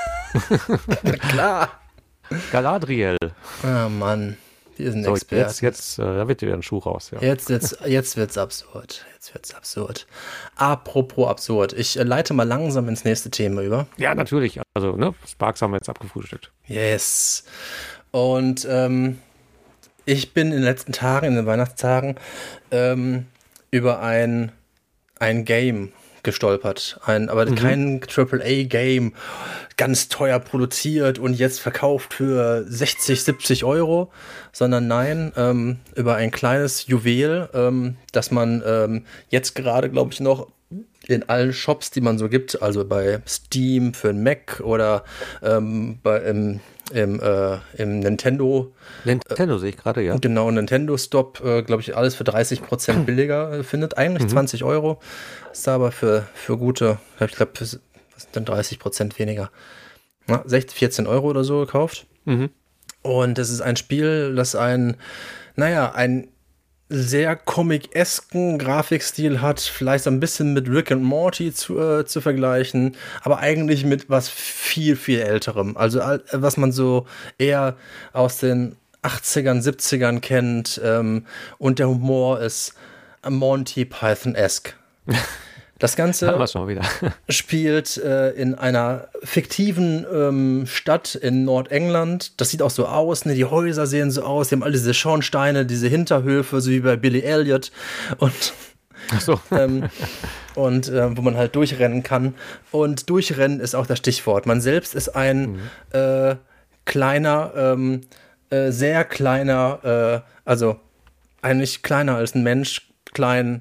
Na klar. Galadriel. Ah, Mann. Die ist ein So, Experte. jetzt, jetzt, äh, da wird dir wieder ein Schuh raus. Ja. Jetzt, jetzt, jetzt wird's absurd. Jetzt wird's absurd. Apropos absurd. Ich äh, leite mal langsam ins nächste Thema über. Ja, natürlich. Also, ne, Sparks haben wir jetzt abgefrühstückt. Yes. Und ähm, ich bin in den letzten Tagen, in den Weihnachtstagen, ähm, über ein, ein Game gestolpert. Ein, aber mhm. kein Triple A Game, ganz teuer produziert und jetzt verkauft für sechzig, siebzig Euro, sondern nein, ähm, über ein kleines Juwel, ähm, das man ähm, jetzt gerade, glaube ich, noch in allen Shops, die man so gibt, also bei Steam für einen Mac oder ähm, bei, im, im, äh, im Nintendo. Nintendo äh, sehe ich gerade, ja. Genau, Nintendo Stop, äh, glaube ich, alles für dreißig Prozent billiger äh, findet. Eigentlich mhm. zwanzig Euro. Ist aber für, für gute, ich glaube, was sind denn dreißig Prozent weniger? Na, sechzehn, vierzehn Euro oder so gekauft. Mhm. Und es ist ein Spiel, das ein, naja, ein sehr comic-esken Grafikstil hat, vielleicht so ein bisschen mit Rick and Morty zu, äh, zu vergleichen, aber eigentlich mit was viel, viel älterem. Also was man so eher aus den achtzigern, siebzigern kennt, ähm, und der Humor ist Monty Python-esque. Das Ganze spielt äh, in einer fiktiven ähm, Stadt in Nordengland. Das sieht auch so aus, ne? Die Häuser sehen so aus, die haben alle diese Schornsteine, diese Hinterhöfe, so wie bei Billy Elliot. Und, Ach so. ähm, und äh, wo man halt durchrennen kann. Und durchrennen ist auch das Stichwort. Man selbst ist ein mhm. äh, kleiner, ähm, äh, sehr kleiner, äh, also eigentlich kleiner als ein Mensch, klein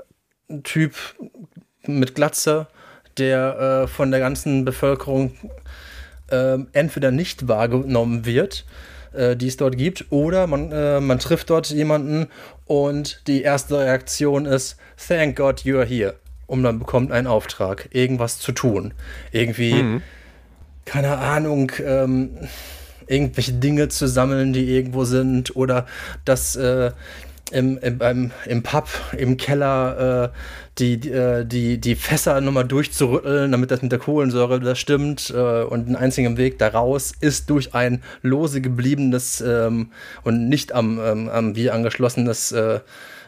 Typ mit Glatze, der äh, von der ganzen Bevölkerung äh, entweder nicht wahrgenommen wird, äh, die es dort gibt, oder man, äh, man trifft dort jemanden und die erste Reaktion ist, thank God you're here. Und man bekommt einen Auftrag, irgendwas zu tun. Irgendwie, mhm. keine Ahnung, ähm, irgendwelche Dinge zu sammeln, die irgendwo sind, oder das äh, Im, im, im, im Pub, im Keller, äh, die, die, die, die Fässer nochmal durchzurütteln, damit das mit der Kohlensäure das stimmt. Äh, und ein einziger Weg daraus ist durch ein lose gebliebenes ähm, und nicht am, ähm, am Bier angeschlossenes äh,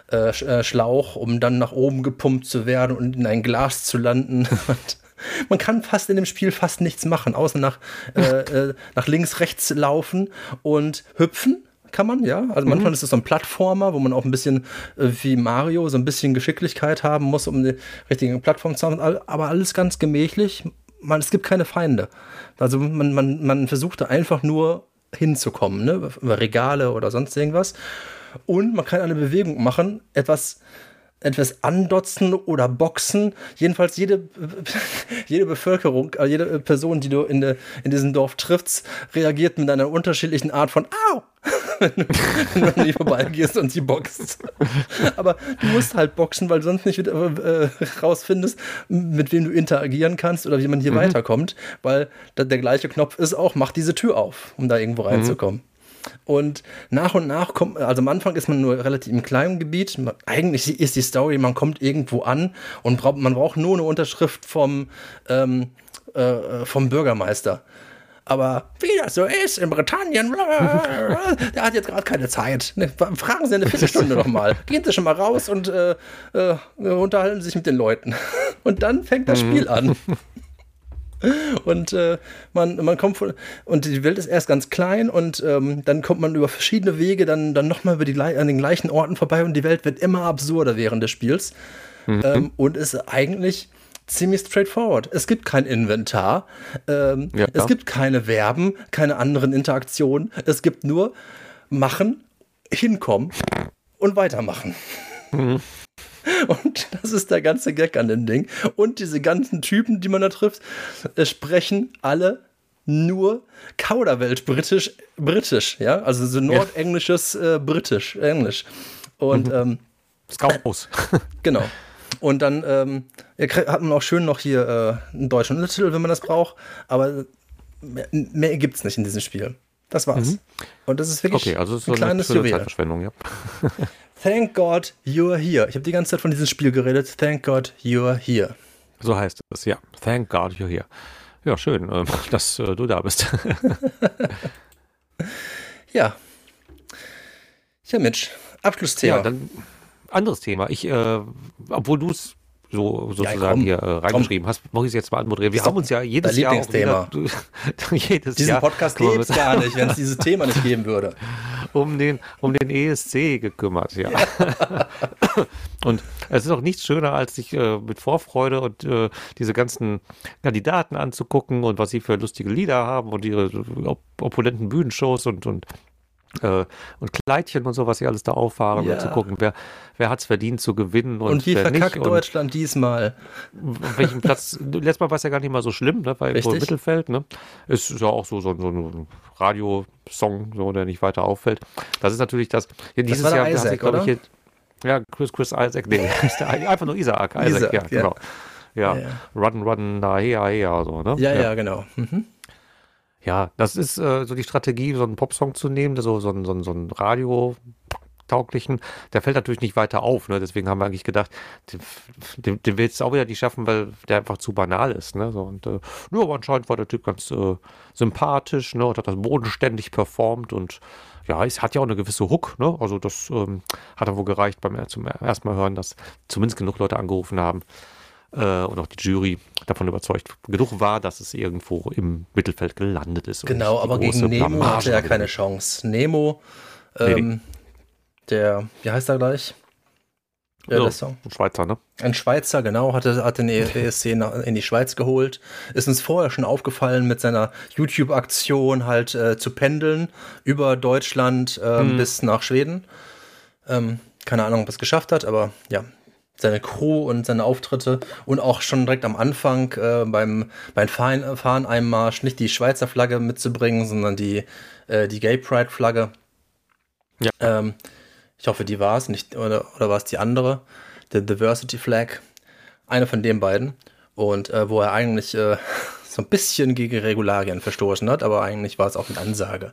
äh, Schlauch, um dann nach oben gepumpt zu werden und in ein Glas zu landen. Und man kann fast in dem Spiel fast nichts machen, außer nach, äh, äh, nach links, rechts laufen und hüpfen. Kann man, ja. Also manchmal mhm. ist es so ein Plattformer, wo man auch ein bisschen äh, wie Mario so ein bisschen Geschicklichkeit haben muss, um die richtige Plattform zu haben. Aber alles ganz gemächlich. Man, es gibt keine Feinde. Also man, man, man versucht da einfach nur hinzukommen, ne? Über Regale oder sonst irgendwas. Und man kann eine Bewegung machen, etwas etwas andotzen oder boxen. Jedenfalls jede, jede Bevölkerung, jede Person, die du in, de, in diesem Dorf triffst, reagiert mit einer unterschiedlichen Art von Au! wenn, du, wenn du an die vorbeigehst und sie boxt. Aber du musst halt boxen, weil du sonst nicht äh, rausfindest, mit wem du interagieren kannst oder wie man hier mhm. weiterkommt, weil der, der gleiche Knopf ist auch, mach diese Tür auf, um da irgendwo reinzukommen. Mhm. Und nach und nach kommt, also am Anfang ist man nur relativ im kleinen Gebiet. Eigentlich ist die Story, man kommt irgendwo an und braucht, man braucht nur eine Unterschrift vom, ähm, äh, vom Bürgermeister. Aber wie das so ist in Britannien, der hat jetzt gerade keine Zeit. Ne, fragen Sie eine Viertelstunde noch mal. Gehen Sie schon mal raus und äh, äh, unterhalten sich mit den Leuten. Und dann fängt das Spiel an. Und äh, man, man kommt von, und die Welt ist erst ganz klein und ähm, dann kommt man über verschiedene Wege dann, dann nochmal über die, an den gleichen Orten vorbei und die Welt wird immer absurder während des Spiels. Mhm. Ähm, und ist eigentlich ziemlich straightforward. Es gibt kein Inventar, ähm, ja, es gibt keine Verben, keine anderen Interaktionen. Es gibt nur machen, hinkommen und weitermachen. Mhm. Und das ist der ganze Gag an dem Ding. Und diese ganzen Typen, die man da trifft, äh, sprechen alle nur Kauderwelsch-Britisch, britisch, ja, also so nordenglisches äh, Britisch, Englisch. Und, mhm. ähm, Scouse. Äh, genau. Und dann ähm, hat man auch schön noch hier äh, einen deutschen Untertitel, wenn man das braucht, aber mehr, mehr gibt's nicht in diesem Spiel. Das war's. Mhm. Und das ist wirklich okay, also ist so ein kleines eine Juwel. Zeitverschwendung, ja. Thank God you're here. Ich habe die ganze Zeit von diesem Spiel geredet. Thank God you're here. So heißt es, ja. Thank God you're here. Ja, schön, äh, dass äh, du da bist. ja. Ja, Mitch. Abschlussthema. Ja, dann anderes Thema. Ich, äh, obwohl du es so sozusagen ja, komm, hier äh, reingeschrieben komm. hast, muss ich es jetzt mal anmoderieren. Wir haben uns ja jedes Jahr auch wieder, du, jedes Diesen Jahr, Podcast gäbe es gar nicht, wenn es dieses Thema nicht geben würde. Um den, um den E S C gekümmert, ja. ja. Und es ist auch nichts schöner, als sich äh, mit Vorfreude und äh, diese ganzen Kandidaten anzugucken und was sie für lustige Lieder haben und ihre op- opulenten Bühnenshows und, und Äh, und Kleidchen und so, was sie alles da auffahren, ja. und zu gucken, wer, wer hat es verdient zu gewinnen und, und wie wer verkackt nicht. Deutschland und diesmal. Welchen Platz, letztes Mal war es ja gar nicht mal so schlimm, ne? War irgendwo im Mittelfeld, ne? Ist ja auch so, so, so ein Radiosong, so, der nicht weiter auffällt. Das ist natürlich das. Ja, dieses das war Jahr der Isaac, glaube ich, hier, ja, Chris, Chris Isaac, nee, ist der, einfach nur Isaac, Isaac, Isaac ja, ja. genau. Ja, ja, ja. Run, Run, na, her, her, so, ne? Ja, ja, ja genau. Mhm. Ja, das ist äh, so die Strategie, so einen Popsong zu nehmen, so, so, so, so einen radiotauglichen. Der fällt natürlich nicht weiter auf, ne? Deswegen haben wir eigentlich gedacht, den, den, den willst du auch wieder nicht schaffen, weil der einfach zu banal ist, ne? So, und äh, nur aber anscheinend war der Typ ganz äh, sympathisch, ne? Und hat das bodenständig performt und ja, es hat ja auch eine gewisse Hook, ne? Also das ähm, hat dann wohl gereicht beim zum ersten Mal hören, dass zumindest genug Leute angerufen haben. Und auch die Jury davon überzeugt genug war, dass es irgendwo im Mittelfeld gelandet ist. Genau, aber gegen Nemo hatte er ja keine Chance. Nemo, ähm, nee. der, wie heißt er gleich? Ja, der Song. Ein Schweizer, ne? Ein Schweizer, genau, hat, hat den E S C in die Schweiz geholt. Ist uns vorher schon aufgefallen, mit seiner YouTube-Aktion halt äh, zu pendeln über Deutschland äh, hm. bis nach Schweden. Ähm, keine Ahnung, ob er es geschafft hat, aber ja. Seine Crew und seine Auftritte und auch schon direkt am Anfang äh, beim, beim Fahren, Fahren-Einmarsch nicht die Schweizer Flagge mitzubringen, sondern die, äh, die Gay Pride-Flagge. Ja. Ähm, ich hoffe, die war es, nicht, oder, oder war es die andere? The Diversity Flag. Eine von den beiden. Und äh, wo er eigentlich äh, so ein bisschen gegen Regularien verstoßen hat, aber eigentlich war es auch mit Ansage.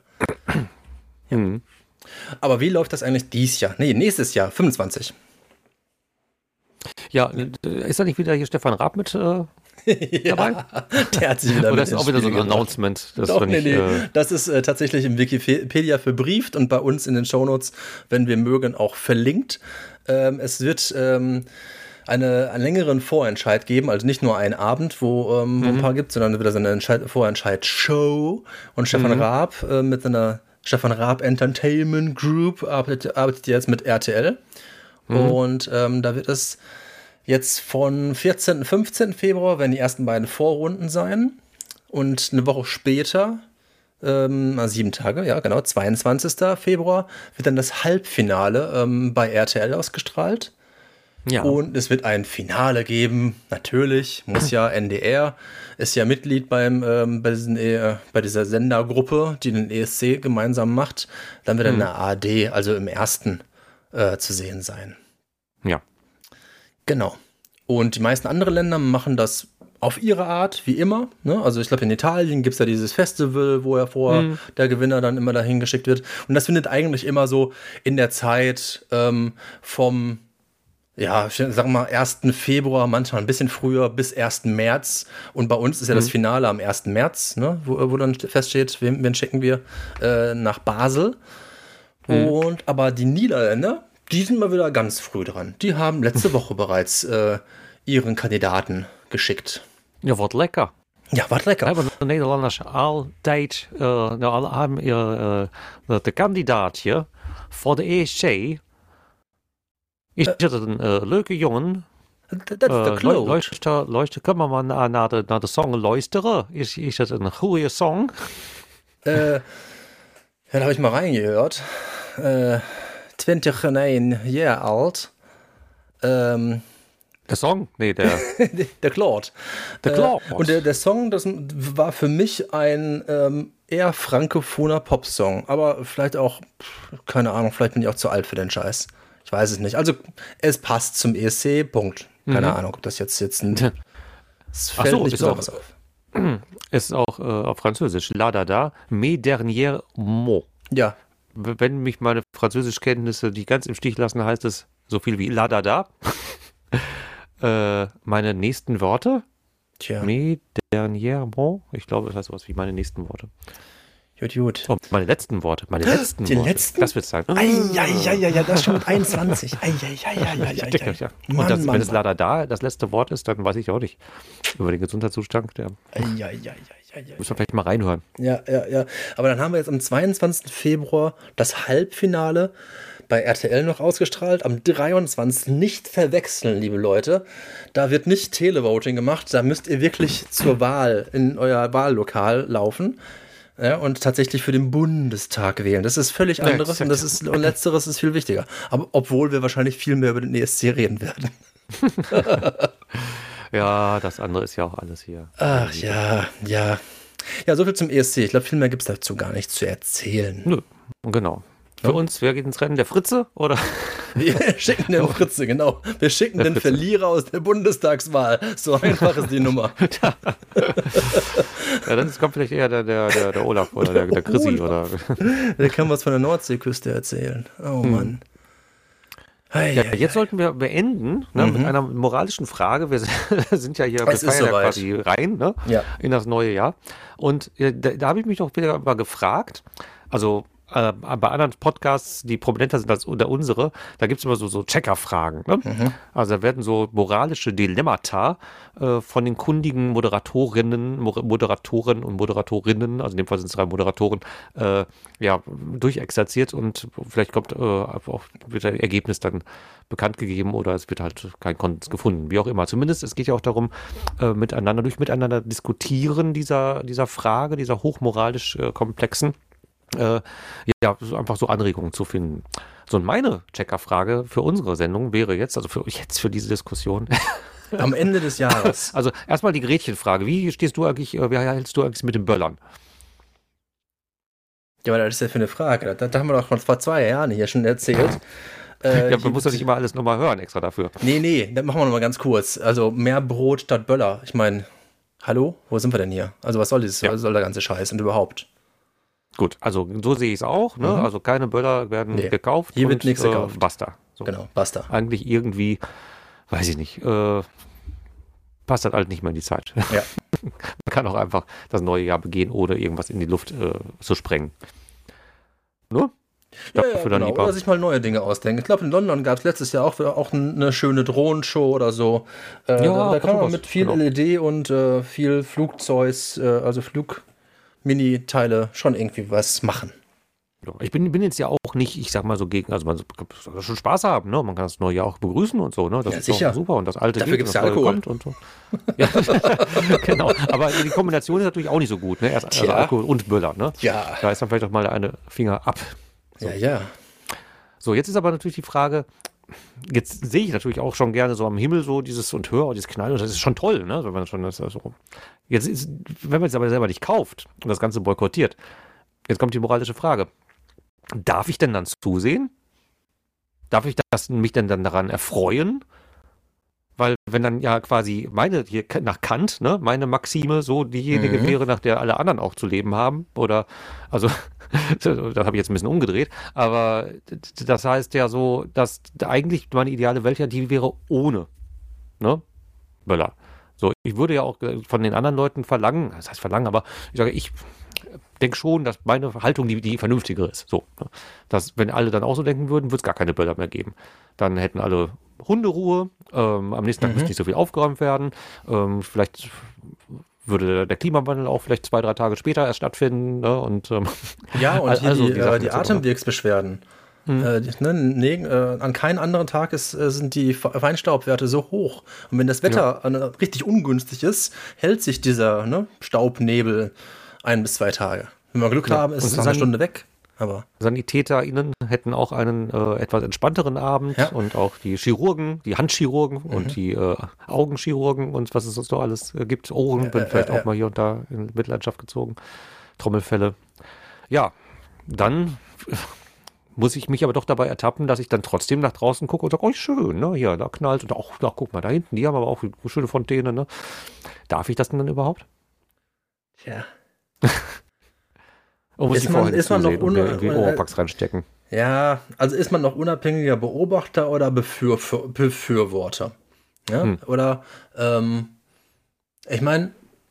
Ja. Mhm. Aber wie läuft das eigentlich dieses Jahr? Nee, nächstes Jahr, fünfundzwanzig. Ja, ist da nicht wieder hier Stefan Raab mit äh, ja, dabei? Der hat sich wieder Oder ist auch wieder so ein Announcement? Das, Doch, nee, nicht, nee. Äh das ist äh, tatsächlich im Wikipedia verbrieft und bei uns in den Shownotes, wenn wir mögen, auch verlinkt. Ähm, es wird ähm, eine, einen längeren Vorentscheid geben, also nicht nur einen Abend, wo, ähm, mhm. wo ein paar gibt, sondern wieder so eine Entscheid- Vorentscheid-Show. Und Stefan mhm. Raab äh, mit seiner Stefan Raab Entertainment Group arbeitet, arbeitet jetzt mit R T L. Mhm. Und ähm, da wird es jetzt von vierzehnten, fünfzehnten Februar werden die ersten beiden Vorrunden sein. Und eine Woche später, ähm, sieben Tage, ja genau, zweiundzwanzigsten Februar, wird dann das Halbfinale ähm, bei R T L ausgestrahlt. Ja. Und es wird ein Finale geben, natürlich, muss ja, N D R ist ja Mitglied beim, ähm, bei, diesen, äh, bei dieser Sendergruppe, die den E S C gemeinsam macht. Dann wird mhm. dann eine A R D, also im ersten, äh, zu sehen sein. Ja. Genau. Und die meisten anderen Länder machen das auf ihre Art, wie immer. Ne? Also ich glaube, in Italien gibt es ja dieses Festival, wo ja vorher mhm. der Gewinner dann immer dahin geschickt wird. Und das findet eigentlich immer so in der Zeit ähm, vom ja, ich sag mal, ersten Februar, manchmal ein bisschen früher, bis ersten März. Und bei uns ist ja mhm. das Finale am ersten März, ne? wo, wo dann feststeht, wen, wen schicken wir äh, nach Basel. Mhm. Und aber die Niederländer, die sind mal wieder ganz früh dran. Die haben letzte Woche bereits äh, ihren Kandidaten geschickt. Ja, wat lekker. Ja, wat lekker. Ja, want de Nederlanders altijd, uh, nou, alle hebben uh, uh, de kandidaatje voor de E S C. Is uh, dat een uh, leuke jongen? Dat is de kloot. Luister, luister, kom maar naar, naar, de, naar de song luisteren. Is, is dat een goede song? Äh, ja, da habe ich mal reingehört. Äh, neunundzwanzig Jahre alt. Ähm, der Song? Nee, der... der Claude. Der Claude. Äh, und der, der Song, das war für mich ein ähm, eher frankophoner Popsong. Aber vielleicht auch, keine Ahnung, vielleicht bin ich auch zu alt für den Scheiß. Ich weiß es nicht. Also, es passt zum E S C, Punkt. Keine mhm. Ahnung, ob das jetzt, jetzt ein... Es fällt so, nicht besonders auf. Es ist auch äh, auf Französisch. La da da, mes derniers mots. Ja. Wenn mich meine Französischkenntnisse, die ganz im Stich lassen, heißt es so viel wie la da da. äh, meine nächsten Worte. Tja. Mes derniers mots. Ich glaube, das heißt sowas wie meine nächsten Worte. Gut, gut. Oh, meine letzten Worte. Meine letzten Die Worte. letzten? Das wird's sagen. Eieieiei, das ist schon mit einundzwanzig. Eieieiei. Ja. Und Mann, das, Mann, wenn es Mann. leider da das letzte Wort ist, dann weiß ich auch nicht über den Gesundheitszustand. Der Eieieiei. Muss man vielleicht mal reinhören. Ja, ja, ja. Aber dann haben wir jetzt am zweiundzwanzigsten Februar das Halbfinale bei R T L noch ausgestrahlt. Am dreiundzwanzigsten nicht verwechseln, liebe Leute. Da wird nicht Televoting gemacht. Da müsst ihr wirklich zur Wahl in euer Wahllokal laufen. Ja, und tatsächlich für den Bundestag wählen. Das ist völlig anderes ja, und das ist und letzteres ist viel wichtiger. Aber obwohl wir wahrscheinlich viel mehr über den E S C reden werden. Ja, das andere ist ja auch alles hier. Ach ja, ja. Ja, soviel zum E S C. Ich glaube, viel mehr gibt es dazu gar nicht zu erzählen. Nö, genau. Für ja. uns, wer geht ins Rennen? Der Fritze, oder? Wir schicken den Fritze, genau. Wir schicken der den Fritze. Verlierer aus der Bundestagswahl. So einfach ist die Nummer. Ja, dann kommt vielleicht eher der, der, der, der Olaf oder der, der Chrissy. Oder. Der kann was von der Nordseeküste erzählen. Oh hm. Mann. Hey, ja, hey, jetzt hey. sollten wir beenden ne, mhm. mit einer moralischen Frage. Wir sind ja hier, wir feiern ja quasi rein ne, ja. in das neue Jahr. Und äh, da, da habe ich mich doch wieder mal gefragt, also äh, bei anderen Podcasts, die prominenter sind als der unsere, da gibt es immer so, so Checker-Fragen. Ne? Mhm. Also da werden so moralische Dilemmata äh, von den kundigen Moderatorinnen, Moderatoren und Moderatorinnen, also in dem Fall sind es drei Moderatoren, äh, ja, durchexerziert und vielleicht kommt äh, auch wird ein Ergebnis dann bekannt gegeben oder es wird halt kein Konsens gefunden, wie auch immer. Zumindest, es geht ja auch darum, äh, miteinander, durch miteinander diskutieren dieser, dieser Frage, dieser hochmoralisch äh, komplexen Äh, ja, einfach so Anregungen zu finden. So, und meine Checker-Frage für unsere Sendung wäre jetzt, also für jetzt für diese Diskussion. Am Ende des Jahres. Also erstmal die Gretchenfrage. Wie stehst du eigentlich, wie hältst du eigentlich mit den Böllern? Ja, aber das ist ja für eine Frage. Das, das haben wir doch vor zwei Jahren hier schon erzählt. Äh, ja, man muss doch nicht immer alles nochmal hören extra dafür. Nee, nee, das machen wir nochmal ganz kurz. Also mehr Brot statt Böller. Ich meine, hallo? Wo sind wir denn hier? Also was soll dieses, ja. was soll der ganze Scheiß und überhaupt? Gut, also so sehe ich es auch. Ne? Mhm. Also keine Böller werden nee. gekauft. Hier wird nichts äh, gekauft. Basta. So. Genau, basta. Eigentlich irgendwie, weiß ich nicht, äh, passt halt, halt nicht mehr in die Zeit. Ja. Man kann auch einfach das neue Jahr begehen, ohne irgendwas in die Luft äh, zu sprengen. Nur? Ja, ja, genau. Oder sich mal neue Dinge ausdenken. Ich glaube, in London gab es letztes Jahr auch, auch eine schöne Drohnenshow oder so. Äh, ja, da, da kann man mit viel genau. L E D und äh, viel Flugzeugs, äh, also Flug-Mini-Teile schon irgendwie was machen. Ich bin, bin jetzt ja auch nicht, ich sag mal so gegen, also man soll schon Spaß haben, ne? Man kann das neue Jahr auch begrüßen und so, ne? Das ja, ist sicher. Doch super und das alte Dafür gibt es ja Alkohol. Kommt und so. Ja, genau. Aber die Kombination ist natürlich auch nicht so gut, ne? Erst also Alkohol und Böller, ne? Ja. Da ist dann vielleicht auch mal eine Finger ab. So. Ja, ja. So, jetzt ist aber natürlich die Frage, jetzt sehe ich natürlich auch schon gerne so am Himmel so dieses und höre dieses Knallen, und das ist schon toll, ne? Wenn man schon das so. Jetzt ist, wenn man es aber selber nicht kauft und das Ganze boykottiert, jetzt kommt die moralische Frage. Darf ich denn dann zusehen? Darf ich das, mich denn dann daran erfreuen? Weil wenn dann ja quasi meine, hier nach Kant, ne, meine Maxime so diejenige mhm. wäre, nach der alle anderen auch zu leben haben, oder, also, das habe ich jetzt ein bisschen umgedreht, aber das heißt ja so, dass eigentlich meine ideale Welt ja die wäre ohne, ne, Böller. So, ich würde ja auch von den anderen Leuten verlangen, das heißt verlangen, aber ich sage, ich denke schon, dass meine Haltung die, die vernünftigere ist. So, dass, wenn alle dann auch so denken würden, würde es gar keine Böller mehr geben. Dann hätten alle Hunderuhe, ähm, am nächsten Tag mhm. müsste nicht so viel aufgeräumt werden, ähm, vielleicht würde der Klimawandel auch vielleicht zwei, drei Tage später erst stattfinden. Ne? Und, ähm, ja, und hier also die, die, äh, die Atemwegsbeschwerden. Mhm. Äh, ne, ne, äh, an keinem anderen Tag ist, äh, sind die Feinstaubwerte so hoch. Und wenn das Wetter ja. äh, richtig ungünstig ist, hält sich dieser ne, Staubnebel ein bis zwei Tage. Wenn wir Glück ja. haben, ist es eine Stunde weg. Aber SanitäterInnen hätten auch einen äh, etwas entspannteren Abend ja. und auch die Chirurgen, die Handchirurgen mhm. und die äh, Augenchirurgen und was es sonst noch alles äh, gibt. Ohren, bin äh, vielleicht äh, auch äh. mal hier und da in Mitleidenschaft gezogen. Trommelfälle. Ja, dann muss ich mich aber doch dabei ertappen, dass ich dann trotzdem nach draußen gucke und sage, oh schön, ne, hier, da knallt und auch, da, guck mal, da hinten, die haben aber auch schöne Fontäne, ne. Darf ich das denn dann überhaupt? Tja. Oh, muss ist ich man, ist man noch und mir irgendwie Oropax reinstecken? Ja, also ist man noch unabhängiger Beobachter oder Befür- Befürworter? Ja? Hm. Oder, ähm, ich meine,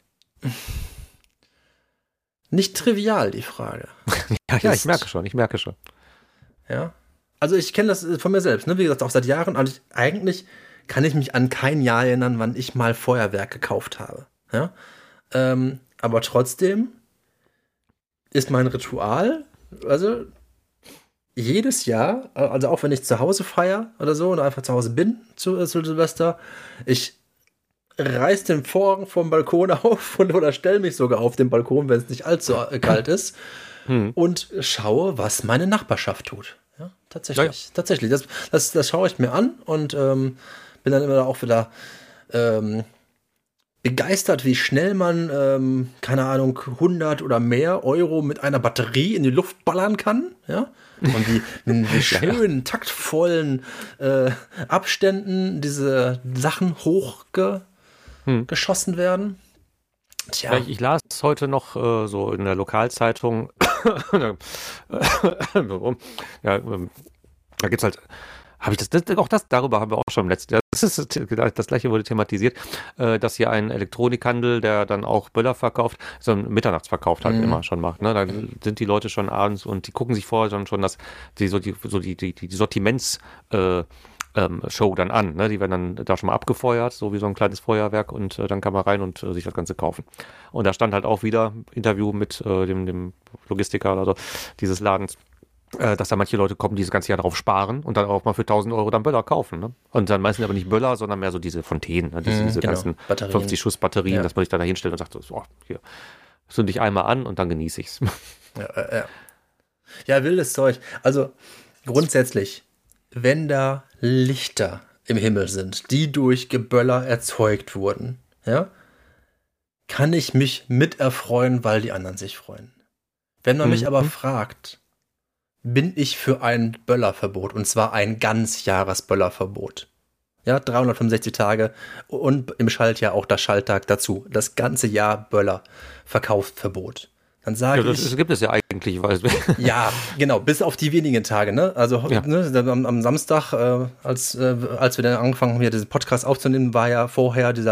nicht trivial die Frage. ja, ja, ich merke schon, ich merke schon. Ja, also ich kenne das von mir selbst, ne? Wie gesagt, auch seit Jahren. Also ich, eigentlich kann ich mich an kein Jahr erinnern, wann ich mal Feuerwerk gekauft habe. Ja, ähm, aber trotzdem ist mein Ritual, also jedes Jahr, also auch wenn ich zu Hause feiere oder so und einfach zu Hause bin zu, äh, zu Silvester, ich reiß den Vorhang vom Balkon auf und, oder stelle mich sogar auf den Balkon, wenn es nicht allzu kalt ist hm. und schaue, was meine Nachbarschaft tut. Ja, tatsächlich. Ja, ja. Tatsächlich. Das, das, das schaue ich mir an und ähm, bin dann immer auch wieder ähm, begeistert, wie schnell man, ähm, keine Ahnung, hundert oder mehr Euro mit einer Batterie in die Luft ballern kann, ja, und wie, wie schön ja. taktvollen äh, Abständen diese Sachen hochgeschossen hm. werden. Tja. Ja, ich, ich las heute noch äh, so in der Lokalzeitung, ja, ähm, da gibt's halt Habe ich das, das, auch das, darüber haben wir auch schon im letzten Jahr, das ist das gleiche wurde thematisiert, äh, dass hier ein Elektronikhandel, der dann auch Böller verkauft, so einen Mitternachtsverkauf halt mhm. immer schon macht, ne, dann sind die Leute schon abends und die gucken sich vorher dann schon das, die, so die, so die, die, die Sortiments, äh, ähm, Show dann an, ne, die werden dann da schon mal abgefeuert, so wie so ein kleines Feuerwerk und äh, dann kann man rein und äh, sich das Ganze kaufen. Und da stand halt auch wieder Interview mit äh, dem, dem Logistiker oder so dieses Ladens, dass da manche Leute kommen, die das ganze Jahr drauf sparen und dann auch mal für tausend Euro dann Böller kaufen. Ne? Und dann meistens aber nicht Böller, sondern mehr so diese Fontänen, ne? diese, diese genau. ganzen Batterien. fünfzig Schuss Batterien, ja. dass man sich da hinstellt und sagt, so, oh, hier, zünde ich einmal an und dann genieße ich es. Ja, äh, ja. ja, wildes Zeug. Also grundsätzlich, wenn da Lichter im Himmel sind, die durch Geböller erzeugt wurden, ja, kann ich mich miterfreuen, weil die anderen sich freuen. Wenn man mhm. mich aber fragt, bin ich für ein Böllerverbot, und zwar ein Ganzjahresböllerverbot. Ja, dreihundertfünfundsechzig Tage und im Schaltjahr auch das Schalttag dazu. Das ganze Jahr Böller, Verkaufsverbot. Dann sage ja, ich... Das gibt es ja eigentlich. Weil ja, genau, bis auf die wenigen Tage. Ne? Also ja. ne, am, am Samstag, äh, als, äh, als wir dann angefangen haben, hier diesen Podcast aufzunehmen, war ja vorher dieser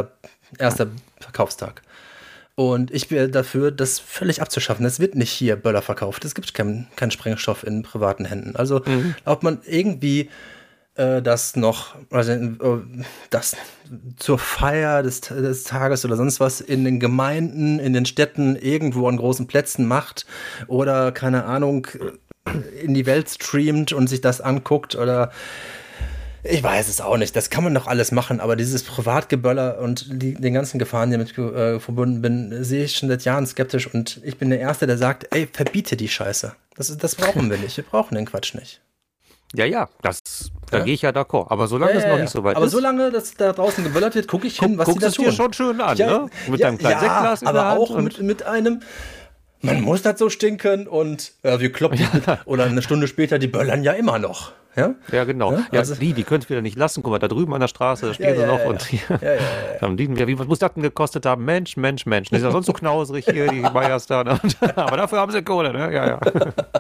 Erster Verkaufstag. Und ich wäre dafür, das völlig abzuschaffen. Es wird nicht hier Böller verkauft. Es gibt keinen kein Sprengstoff in privaten Händen. Also, mhm. ob man irgendwie äh, das noch, also äh, das zur Feier des, des Tages oder sonst was in den Gemeinden, in den Städten, irgendwo an großen Plätzen macht oder, keine Ahnung, in die Welt streamt und sich das anguckt oder ich weiß es auch nicht. Das kann man doch alles machen, aber dieses Privatgeböller und die, den ganzen Gefahren, die damit äh, verbunden bin, sehe ich schon seit Jahren skeptisch und ich bin der Erste, der sagt, ey, verbiete die Scheiße. Das, das brauchen wir nicht. Wir brauchen den Quatsch nicht. Ja, ja, das, da ja. gehe ich ja d'accord. Aber solange ja, es ja, noch ja. nicht so weit aber ist. Aber solange das da draußen geböllert wird, gucke ich hin, was Guck, die da tun. Guckst du dir schon schön an, ja, ne? Mit ja, deinem kleinen ja, Sektglas in aber der Hand auch mit, mit einem, man muss das so stinken und äh, wir kloppen oder eine Stunde später, die böllern ja immer noch. Ja, ja genau. Ja, ja also, die, die können es wieder nicht lassen. Guck mal, da drüben an der Straße, da stehen ja, sie ja, noch ja, und hier ja, ja, ja, ja. haben die, wie, was muss das denn gekostet haben? Mensch, Mensch, Mensch. Die sind ja sonst so knausrig hier, die Meyers da. Ne? Aber dafür haben sie Kohle, ne? Ja, ja.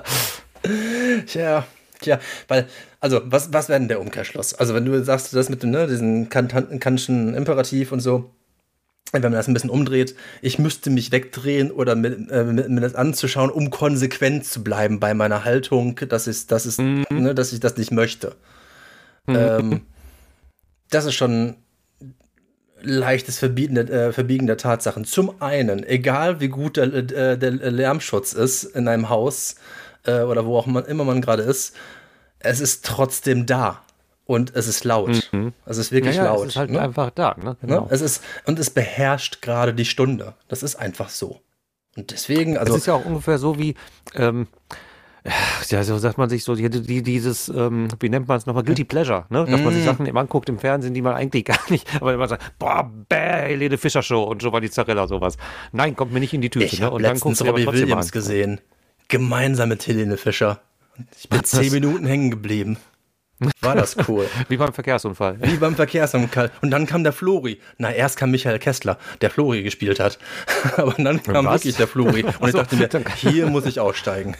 Tja, tja, weil, also, was, was wäre denn der Umkehrschluss? Also, wenn du sagst, das mit dem, ne, diesen kantischen Imperativ und so, wenn man das ein bisschen umdreht, ich müsste mich wegdrehen oder mit, äh, mit, mir das anzuschauen, um konsequent zu bleiben bei meiner Haltung, dass ich, dass ich, mhm. ne, dass ich das nicht möchte. Mhm. Ähm, das ist schon leichtes Verbieten, äh, Verbiegen der Tatsachen. Zum einen, egal wie gut der, äh, der Lärmschutz ist in einem Haus äh, oder wo auch man, immer man gerade ist, es ist trotzdem da. Und es ist laut. Mhm. Es ist wirklich ja, ja, laut. Es ist halt ne? einfach da. Ne? Genau. Ne? Es ist, und es beherrscht gerade die Stunde. Das ist einfach so. Und deswegen, also. Es ist ja auch ungefähr so wie, ähm, ja, so sagt man sich so, die, die, dieses, ähm, wie nennt man es nochmal, Guilty Pleasure, ne? Dass mm. man sich Sachen immer anguckt im Fernsehen, die man eigentlich gar nicht, aber immer sagt, boah, bäh, Helene Fischer Show und Giovanni Zarella, sowas. Nein, kommt mir nicht in die Tüte. Ich ne? habe Und letztens dann guckst Robbie Williams gesehen. Gemeinsam mit Helene Fischer. Ich bin zehn Minuten hängen geblieben. War das cool. Wie beim Verkehrsunfall. Wie beim Verkehrsunfall. Und dann kam der Flori. Na, erst kam Michael Kessler, der Flori gespielt hat. Aber dann kam Was? wirklich der Flori. Und ich dachte mir, hier muss ich aussteigen.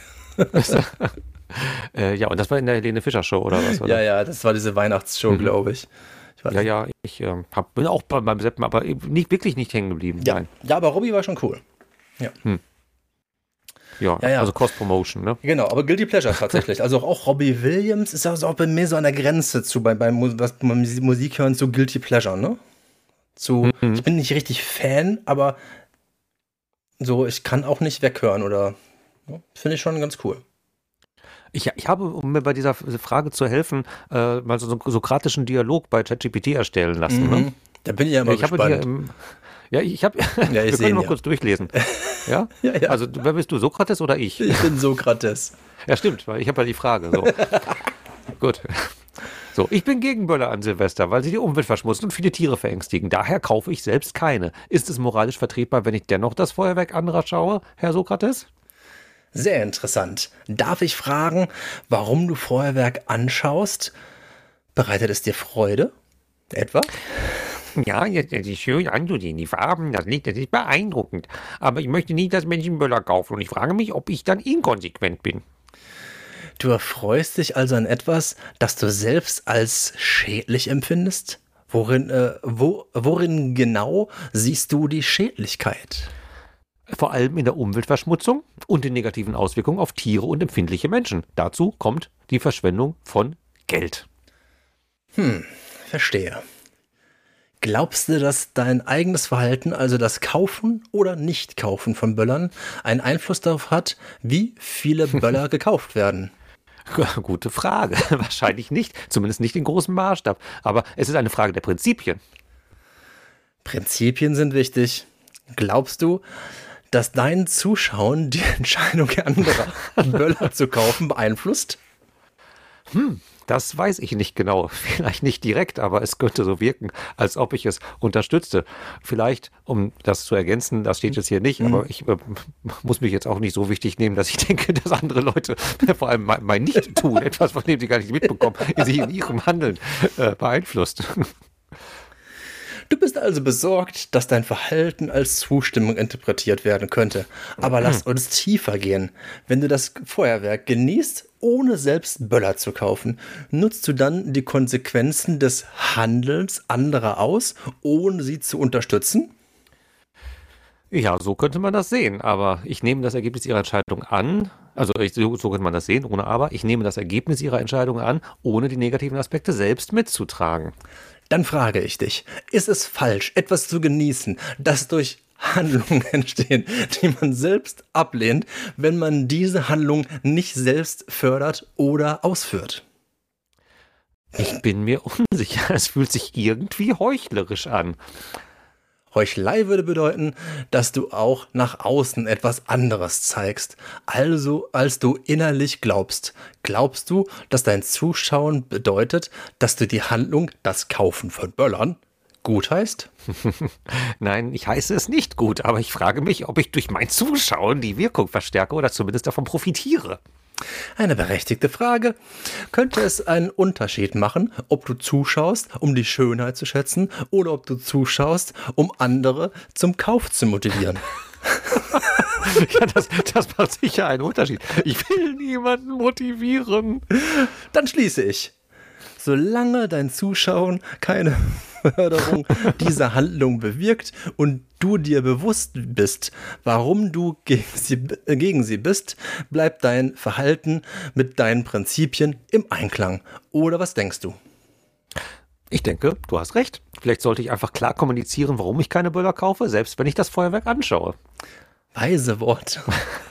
äh, ja, und das war in der Helene Fischer Show, oder was? Oder? Ja, ja, das war diese Weihnachtsshow, mhm. glaube ich. ich ja, ja, ich äh, hab, bin auch beim Seppen, aber nicht, wirklich nicht hängen geblieben. Ja, Nein. ja, aber Robbie war schon cool. Ja. Hm. Ja, ja, ja, also Cross-Promotion, ne? Genau, aber Guilty Pleasure tatsächlich. Also auch Robbie Williams ist also auch bei mir so an der Grenze zu, bei, beim was, beim Musik hören zu Guilty Pleasure, ne? Zu, mhm. Ich bin nicht richtig Fan, aber so, ich kann auch nicht weghören oder, ne? Finde ich schon ganz cool. Ich, ich habe, um mir bei dieser Frage zu helfen, äh, mal so einen sokratischen Dialog bei ChatGPT erstellen lassen, mhm. ne? Da bin ich ja immer ich gespannt. Habe hier im, Ja, ich habe. Ja, wir können noch ja. kurz durchlesen. Ja? ja, ja. Also, wer bist du, Sokrates oder ich? Ich bin Sokrates. Ja, stimmt, weil ich habe ja die Frage. So. Gut. So, ich bin gegen Böller an Silvester, weil sie die Umwelt verschmutzen und viele Tiere verängstigen. Daher kaufe ich selbst keine. Ist es moralisch vertretbar, wenn ich dennoch das Feuerwerk anderer schaue, Herr Sokrates? Sehr interessant. Darf ich fragen, warum du Feuerwerk anschaust? Bereitet es dir Freude? Etwa? Ja, das ist schön anzusehen, die Farben, das Licht, das ist beeindruckend. Aber ich möchte nicht, dass Menschen Böller kaufen und ich frage mich, ob ich dann inkonsequent bin. Du erfreust dich also an etwas, das du selbst als schädlich empfindest? Worin, äh, wo, worin genau siehst du die Schädlichkeit? Vor allem in der Umweltverschmutzung und den negativen Auswirkungen auf Tiere und empfindliche Menschen. Dazu kommt die Verschwendung von Geld. Hm, verstehe. Glaubst du, dass dein eigenes Verhalten, also das Kaufen oder Nicht-Kaufen von Böllern, einen Einfluss darauf hat, wie viele Böller gekauft werden? Gute Frage. Wahrscheinlich nicht. Zumindest nicht in großem Maßstab. Aber es ist eine Frage der Prinzipien. Prinzipien sind wichtig. Glaubst du, dass dein Zuschauen die Entscheidung anderer, Böller zu kaufen, beeinflusst? Hm. Das weiß ich nicht genau. Vielleicht nicht direkt, aber es könnte so wirken, als ob ich es unterstütze. Vielleicht, um das zu ergänzen, das steht jetzt hier nicht, mhm. aber ich äh, muss mich jetzt auch nicht so wichtig nehmen, dass ich denke, dass andere Leute, vor allem mein, mein Nicht-Tun, etwas, von dem sie gar nicht mitbekommen, sich in ihrem Handeln äh, beeinflusst. Du bist also besorgt, dass dein Verhalten als Zustimmung interpretiert werden könnte. Aber lass uns tiefer gehen. Wenn du das Feuerwerk genießt ohne selbst Böller zu kaufen, nutzt du dann die Konsequenzen des Handelns anderer aus, ohne sie zu unterstützen? Ja, so könnte man das sehen, aber ich nehme das Ergebnis ihrer Entscheidung an, also ich, so, so könnte man das sehen, ohne aber, ich nehme das Ergebnis ihrer Entscheidung an, ohne die negativen Aspekte selbst mitzutragen. Dann frage ich dich, ist es falsch, etwas zu genießen, das durch Handlungen entstehen, die man selbst ablehnt, wenn man diese Handlung nicht selbst fördert oder ausführt? Ich bin mir unsicher, es fühlt sich irgendwie heuchlerisch an. Heuchelei würde bedeuten, dass du auch nach außen etwas anderes zeigst, also als du innerlich glaubst. Glaubst du, dass dein Zuschauen bedeutet, dass du die Handlung, das Kaufen von Böllern, gut heißt? Nein, ich heiße es nicht gut, aber ich frage mich, ob ich durch mein Zuschauen die Wirkung verstärke oder zumindest davon profitiere. Eine berechtigte Frage. Könnte es einen Unterschied machen, ob du zuschaust, um die Schönheit zu schätzen, oder ob du zuschaust, um andere zum Kauf zu motivieren? Ja, das, das macht sicher einen Unterschied. Ich will niemanden motivieren. Dann schließe ich. Solange dein Zuschauen keine Förderung dieser Handlung bewirkt und du dir bewusst bist, warum du gegen sie, äh, gegen sie bist, bleibt dein Verhalten mit deinen Prinzipien im Einklang. Oder was denkst du? Ich denke, du hast recht. Vielleicht sollte ich einfach klar kommunizieren, warum ich keine Böller kaufe, selbst wenn ich das Feuerwerk anschaue. Weise Worte.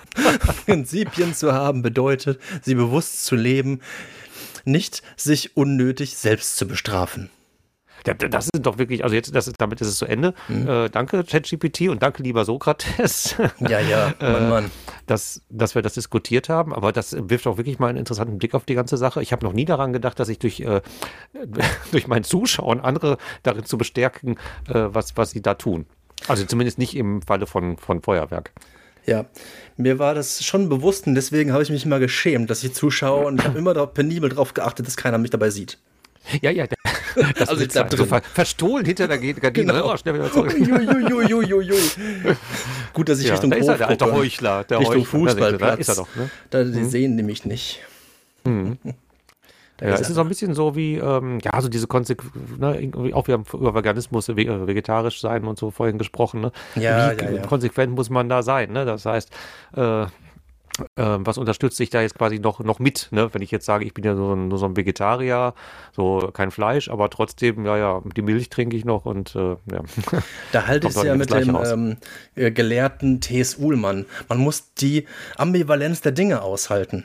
Prinzipien zu haben bedeutet, sie bewusst zu leben, nicht sich unnötig selbst zu bestrafen. Das ist doch wirklich, also jetzt, das, damit ist es zu Ende. Mhm. Äh, danke, ChatGPT, und danke, lieber Sokrates. Ja, ja, Mann, Mann. Äh, dass, dass wir das diskutiert haben, aber das wirft auch wirklich mal einen interessanten Blick auf die ganze Sache. Ich habe noch nie daran gedacht, dass ich durch, äh, durch mein Zuschauen andere darin zu bestärken, äh, was, was sie da tun. Also zumindest nicht im Falle von, von Feuerwerk. Ja, mir war das schon bewusst und deswegen habe ich mich mal geschämt, dass ich zuschaue, und ich habe immer da penibel drauf geachtet, dass keiner mich dabei sieht. Ja, ja, das also ich bleib drin. So verstohlen hinter der Gardine. Genau. Oh, schnell wieder zurück. Ju, ju, ju, ju. Gut, dass ich ja, Richtung da ist Hof er, der alte Heuchler. Der Richtung Heuchler, Fußballplatz. Da ist er doch, ne? Da, die mhm. sehen nämlich nicht. Mhm. Ja, es ist so ein bisschen so wie, ähm, ja, so diese Konsequenz, ne, auch wir haben über Veganismus, vegetarisch sein und so vorhin gesprochen, ne? Ja, wie ja, ja. konsequent muss man da sein, ne? Das heißt, äh, Ähm, was unterstützt sich da jetzt quasi noch, noch mit, ne? Wenn ich jetzt sage, ich bin ja nur, nur so ein Vegetarier, so kein Fleisch, aber trotzdem, ja, ja, die Milch trinke ich noch und äh, ja. Da halte ich es ja mit dem ähm, Gelehrten T S. Uhlmann. Man muss die Ambivalenz der Dinge aushalten.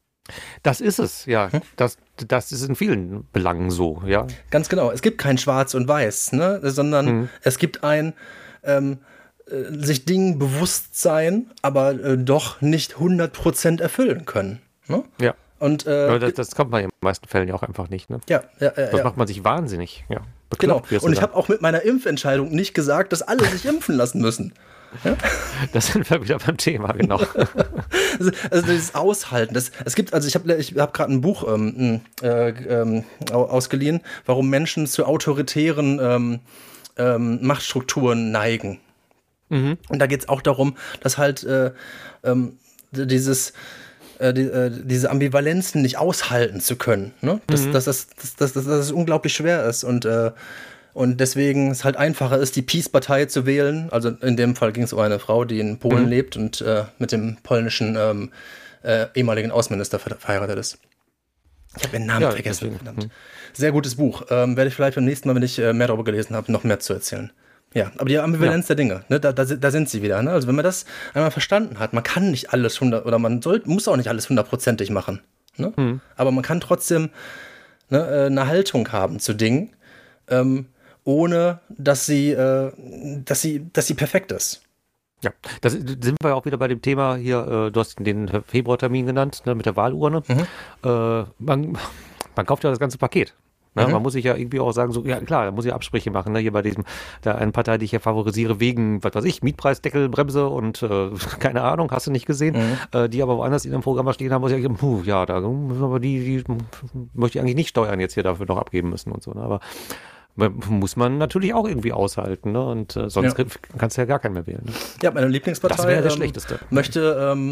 Das ist es, ja. Hm? Das, das ist in vielen Belangen so, ja. Ganz genau. Es gibt kein Schwarz und Weiß, ne? Sondern hm. es gibt ein ähm, sich Dingen bewusst sein, aber äh, doch nicht hundert Prozent erfüllen können. Ne? Ja. Und, äh, ja, das, das kommt man in den meisten Fällen ja auch einfach nicht. Ne? Ja, ja, ja. Das ja. macht man sich wahnsinnig. Ja. Genau. Und ich habe auch mit meiner Impfentscheidung nicht gesagt, dass alle sich impfen lassen müssen. Ja? Das sind wir wieder beim Thema, genau. also, also dieses Aushalten. Das, es gibt, also ich habe ich hab gerade ein Buch ähm, äh, ähm, ausgeliehen, warum Menschen zu autoritären ähm, ähm, Machtstrukturen neigen. Mhm. Und da geht es auch darum, dass halt äh, ähm, dieses, äh, die, äh, diese Ambivalenzen nicht aushalten zu können. Ne? Dass, mhm. dass, dass, dass, dass, dass das unglaublich schwer ist und, äh, und deswegen es halt einfacher ist, die Peace-Partei zu wählen. Also in dem Fall ging es um eine Frau, die in Polen mhm. lebt und äh, mit dem polnischen ähm, äh, ehemaligen Außenminister verheiratet ist. Ich habe den Namen ja, vergessen. Mhm. Sehr gutes Buch. Ähm, werde ich vielleicht beim nächsten Mal, wenn ich äh, mehr darüber gelesen habe, noch mehr zu erzählen. Ja, aber die Ambivalenz ja. der Dinge, ne, da, da, da sind sie wieder. Ne? Also wenn man das einmal verstanden hat, man kann nicht alles hundert oder man soll, muss auch nicht alles hundertprozentig machen. Ne? Mhm. Aber man kann trotzdem ne, eine Haltung haben zu Dingen, ähm, ohne dass sie, äh, dass sie, dass sie perfekt ist. Ja, da sind wir auch wieder bei dem Thema hier, äh, du hast den Februartermin genannt, ne, mit der Wahlurne. Mhm. Äh, man, man kauft ja das ganze Paket. Ne, mhm. Man muss sich ja irgendwie auch sagen, so, ja klar, da muss ich Absprüche machen, ne, hier bei diesem, da eine Partei, die ich hier favorisiere, wegen, was weiß ich, Mietpreisdeckel, Bremse und äh, keine Ahnung, hast du nicht gesehen, mhm. äh, die aber woanders in ihrem Programm stehen haben, muss ich sagen, puh, ja, da müssen aber die, die möchte ich eigentlich nicht Steuern jetzt hier dafür noch abgeben müssen und so, ne, aber muss man natürlich auch irgendwie aushalten, ne, und äh, sonst ja. kannst du ja gar keinen mehr wählen. Ne? Ja, meine Lieblingspartei das wäre das ähm, Schlechteste. möchte ähm,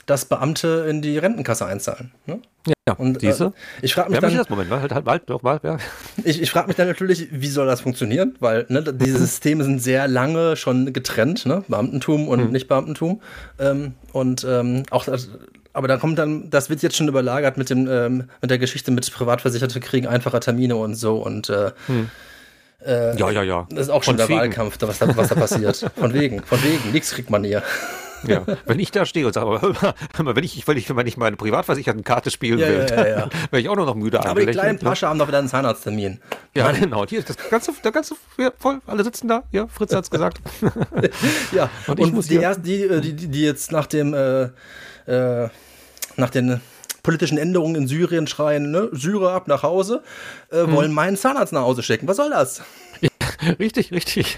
dass Beamte in die Rentenkasse einzahlen. Ne? Ja, und diese. Äh, ich frage mich dann, das Moment, halt, halt, halt, doch mal, ja. Ich, ich frage mich dann natürlich, wie soll das funktionieren? Weil ne, diese Systeme sind sehr lange schon getrennt, ne? Beamtentum und mhm. Nicht-Beamtentum. Ähm, und ähm, auch das, aber da kommt dann, das wird jetzt schon überlagert mit dem, ähm, mit der Geschichte mit Privatversicherte kriegen einfacher Termine und so und äh, mhm. äh, ja, ja, ja. Das ist auch schon von der wegen. Wahlkampf, was da, was da passiert. Von wegen, von wegen, nichts kriegt man hier. Ja, wenn ich da stehe und sage, hör mal, wenn ich, wenn ich, wenn ich meine Privatversichertenkarte spielen ja, will, ja, ja, ja. wäre ich auch nur noch müde. Aber die kleinen Pascha haben doch wieder einen Zahnarzttermin. Ja, Mann. Genau. Hier, das ganze, der ganze, ja, voll, alle sitzen da. Ja, Fritz hat's gesagt. Ja, und, ich und muss die, hier, erst, die, die, die jetzt nach dem, äh, äh, nach den politischen Änderungen in Syrien schreien, ne, Syrer ab nach Hause, äh, hm. wollen meinen Zahnarzt nach Hause schicken. Was soll das? Ja, richtig, richtig.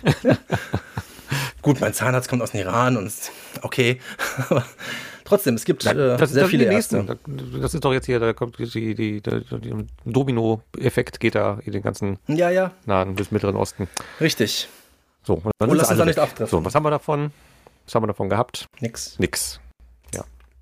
Gut, mein Zahnarzt kommt aus dem Iran und ist okay. Aber trotzdem, es gibt Nein, äh, das, sehr das viele nächsten, Das ist doch jetzt hier, da kommt die, die, die, die Domino-Effekt geht da in den ganzen ja, ja. Nahen bis Mittleren Osten. Richtig. So, und dann oh, lass uns da nicht weg. aftreffen. So, was haben wir davon? Was haben wir davon gehabt? Nix. Nix. Ja.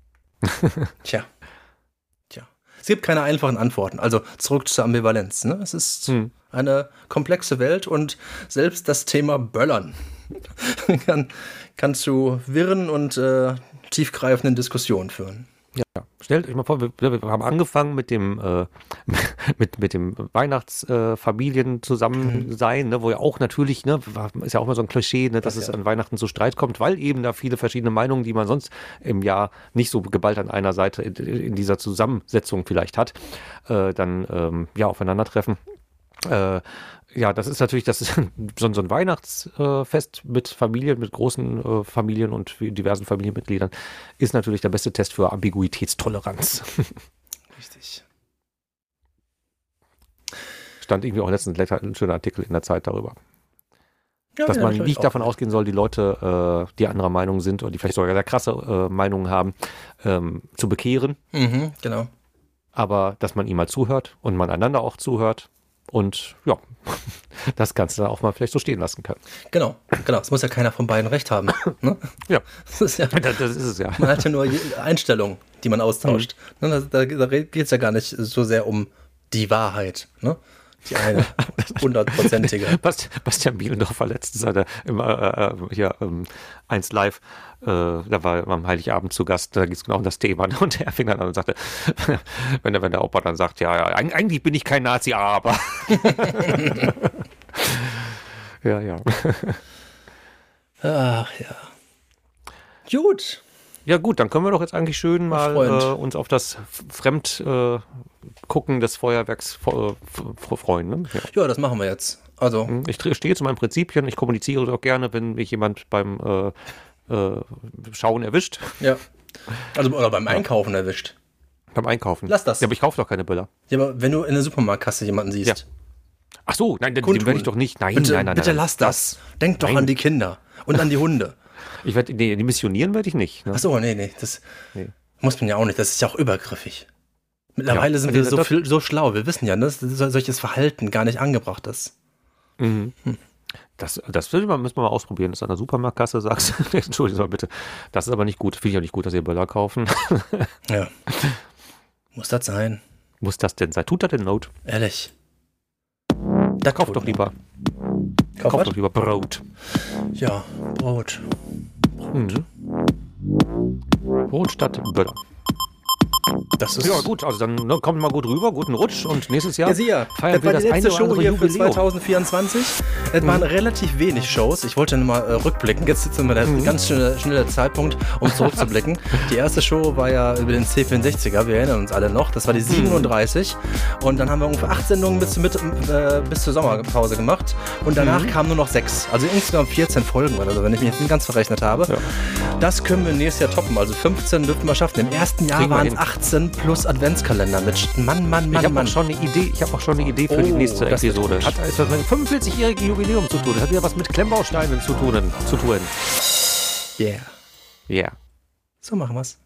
Tja. Tja. Es gibt keine einfachen Antworten. Also zurück zur Ambivalenz. Ne? Es ist hm. eine komplexe Welt und selbst das Thema Böllern kann, kann zu wirren und äh, tiefgreifenden Diskussionen führen. Ja, stellt euch mal vor, wir, wir haben angefangen mit dem äh, mit, mit dem Weihnachtsfamilien äh, zusammen sein, ne, wo ja auch natürlich, ne, ist ja auch mal so ein Klischee, ne, dass ja. es an Weihnachten zu Streit kommt, weil eben da viele verschiedene Meinungen, die man sonst im Jahr nicht so geballt an einer Seite in, in dieser Zusammensetzung vielleicht hat, äh, dann ähm, ja aufeinandertreffen. Äh, ja, das ist natürlich, das ist so, so ein Weihnachtsfest äh, mit Familien, mit großen äh, Familien und diversen Familienmitgliedern, ist natürlich der beste Test für Ambiguitätstoleranz. Richtig. Stand irgendwie auch letztens ein schöner Artikel in der Zeit darüber. Ja, dass ja, man nicht davon ausgehen soll, die Leute, äh, die anderer Meinung sind oder die vielleicht sogar sehr krasse äh, Meinungen haben, ähm, zu bekehren. Mhm, genau. Aber dass man ihm mal zuhört und man einander auch zuhört. Und ja, das Ganze dann auch mal vielleicht so stehen lassen kann. Genau, genau. Es muss ja keiner von beiden recht haben. Ne? Ja. Das ist ja, das, das ist es ja. Man hat ja nur Einstellungen, die man austauscht. Mhm. Ne, da da geht es ja gar nicht so sehr um die Wahrheit. Ne? Die eine hundertprozentige. Bastian Bielendorf war letztens hatte immer äh, hier ähm, eins live, äh, da war am Heiligabend zu Gast, da ging es genau um das Thema und er fing dann an und sagte, wenn der, wenn der Opa dann sagt, ja, ja, eigentlich bin ich kein Nazi, aber ja, ja. Ach ja. Gut. Ja gut, dann können wir doch jetzt eigentlich schön mal äh, uns auf das Fremdgucken äh, des Feuerwerks äh, freuen. Ne? Ja. ja, das machen wir jetzt. Also ich stehe zu meinen Prinzipien, ich kommuniziere auch gerne, wenn mich jemand beim äh, äh, Schauen erwischt. Ja, also oder beim Einkaufen ja. erwischt. Beim Einkaufen. Lass das. Ja, aber ich kaufe doch keine Böller. Ja, aber wenn du in der Supermarktkasse jemanden siehst. Ja. Ach so, nein, den werde ich doch nicht. Nein, bitte, nein, nein. Bitte nein, lass das. das. Denk doch nein. an die Kinder und an die Hunde. Ich werde, nee, die missionieren werde ich nicht. Ne? Ach so, nee, nee, das nee. muss man ja auch nicht. Das ist ja auch übergriffig. Mittlerweile ja, sind wir so, viel, so schlau. Wir wissen ja, dass solches Verhalten gar nicht angebracht ist. Mhm. Hm. Das, das müssen wir mal ausprobieren, dass du an der Supermarktkasse sagst, entschuldigen Sie mal bitte, das ist aber nicht gut. Finde ich auch nicht gut, dass Sie Böller kaufen. Ja. Muss das sein? Muss das denn sein? Tut das denn Not? Ehrlich. Da kauft doch lieber. Kauf Kauft doch lieber Brot. Ja, Brot. Brot. Mhm. Brot statt Böller. Das ist ja gut, also dann ne, kommt mal gut rüber, guten Rutsch und nächstes Jahr ja, Sie ja. feiern das wir war die das letzte eine Show oder hier Jubiläum. für zwanzig vierundzwanzig. Es mhm. waren relativ wenig Shows. Ich wollte nur mal äh, rückblicken. Jetzt ist immer der mhm. ganz schnelle, schnelle Zeitpunkt, um zurückzublicken. Die erste Show war ja über den C vierundsechziger. Wir erinnern uns alle noch. Das war die siebenunddreißig. Mhm. Und dann haben wir ungefähr acht Sendungen bis, mit, äh, bis zur Sommerpause gemacht. Und danach mhm. kamen nur noch sechs. Also insgesamt vierzehn Folgen oder so, wenn ich mich jetzt nicht ganz verrechnet habe. Ja. Das können wir nächstes Jahr toppen. Also fünfzehn dürften wir schaffen. Im ersten Jahr waren es achtzehn plus Adventskalender mit Mann, Mann, Mann, ich habe Mann. auch schon eine Idee. Ich habe auch schon eine Idee für oh, die nächste Episode. Hat etwas mit dem fünfundvierzigjährigen Jubiläum zu tun. Hat wieder was mit Klemmbausteinen zu tun. Zu tun. Yeah. Yeah. So machen wir's.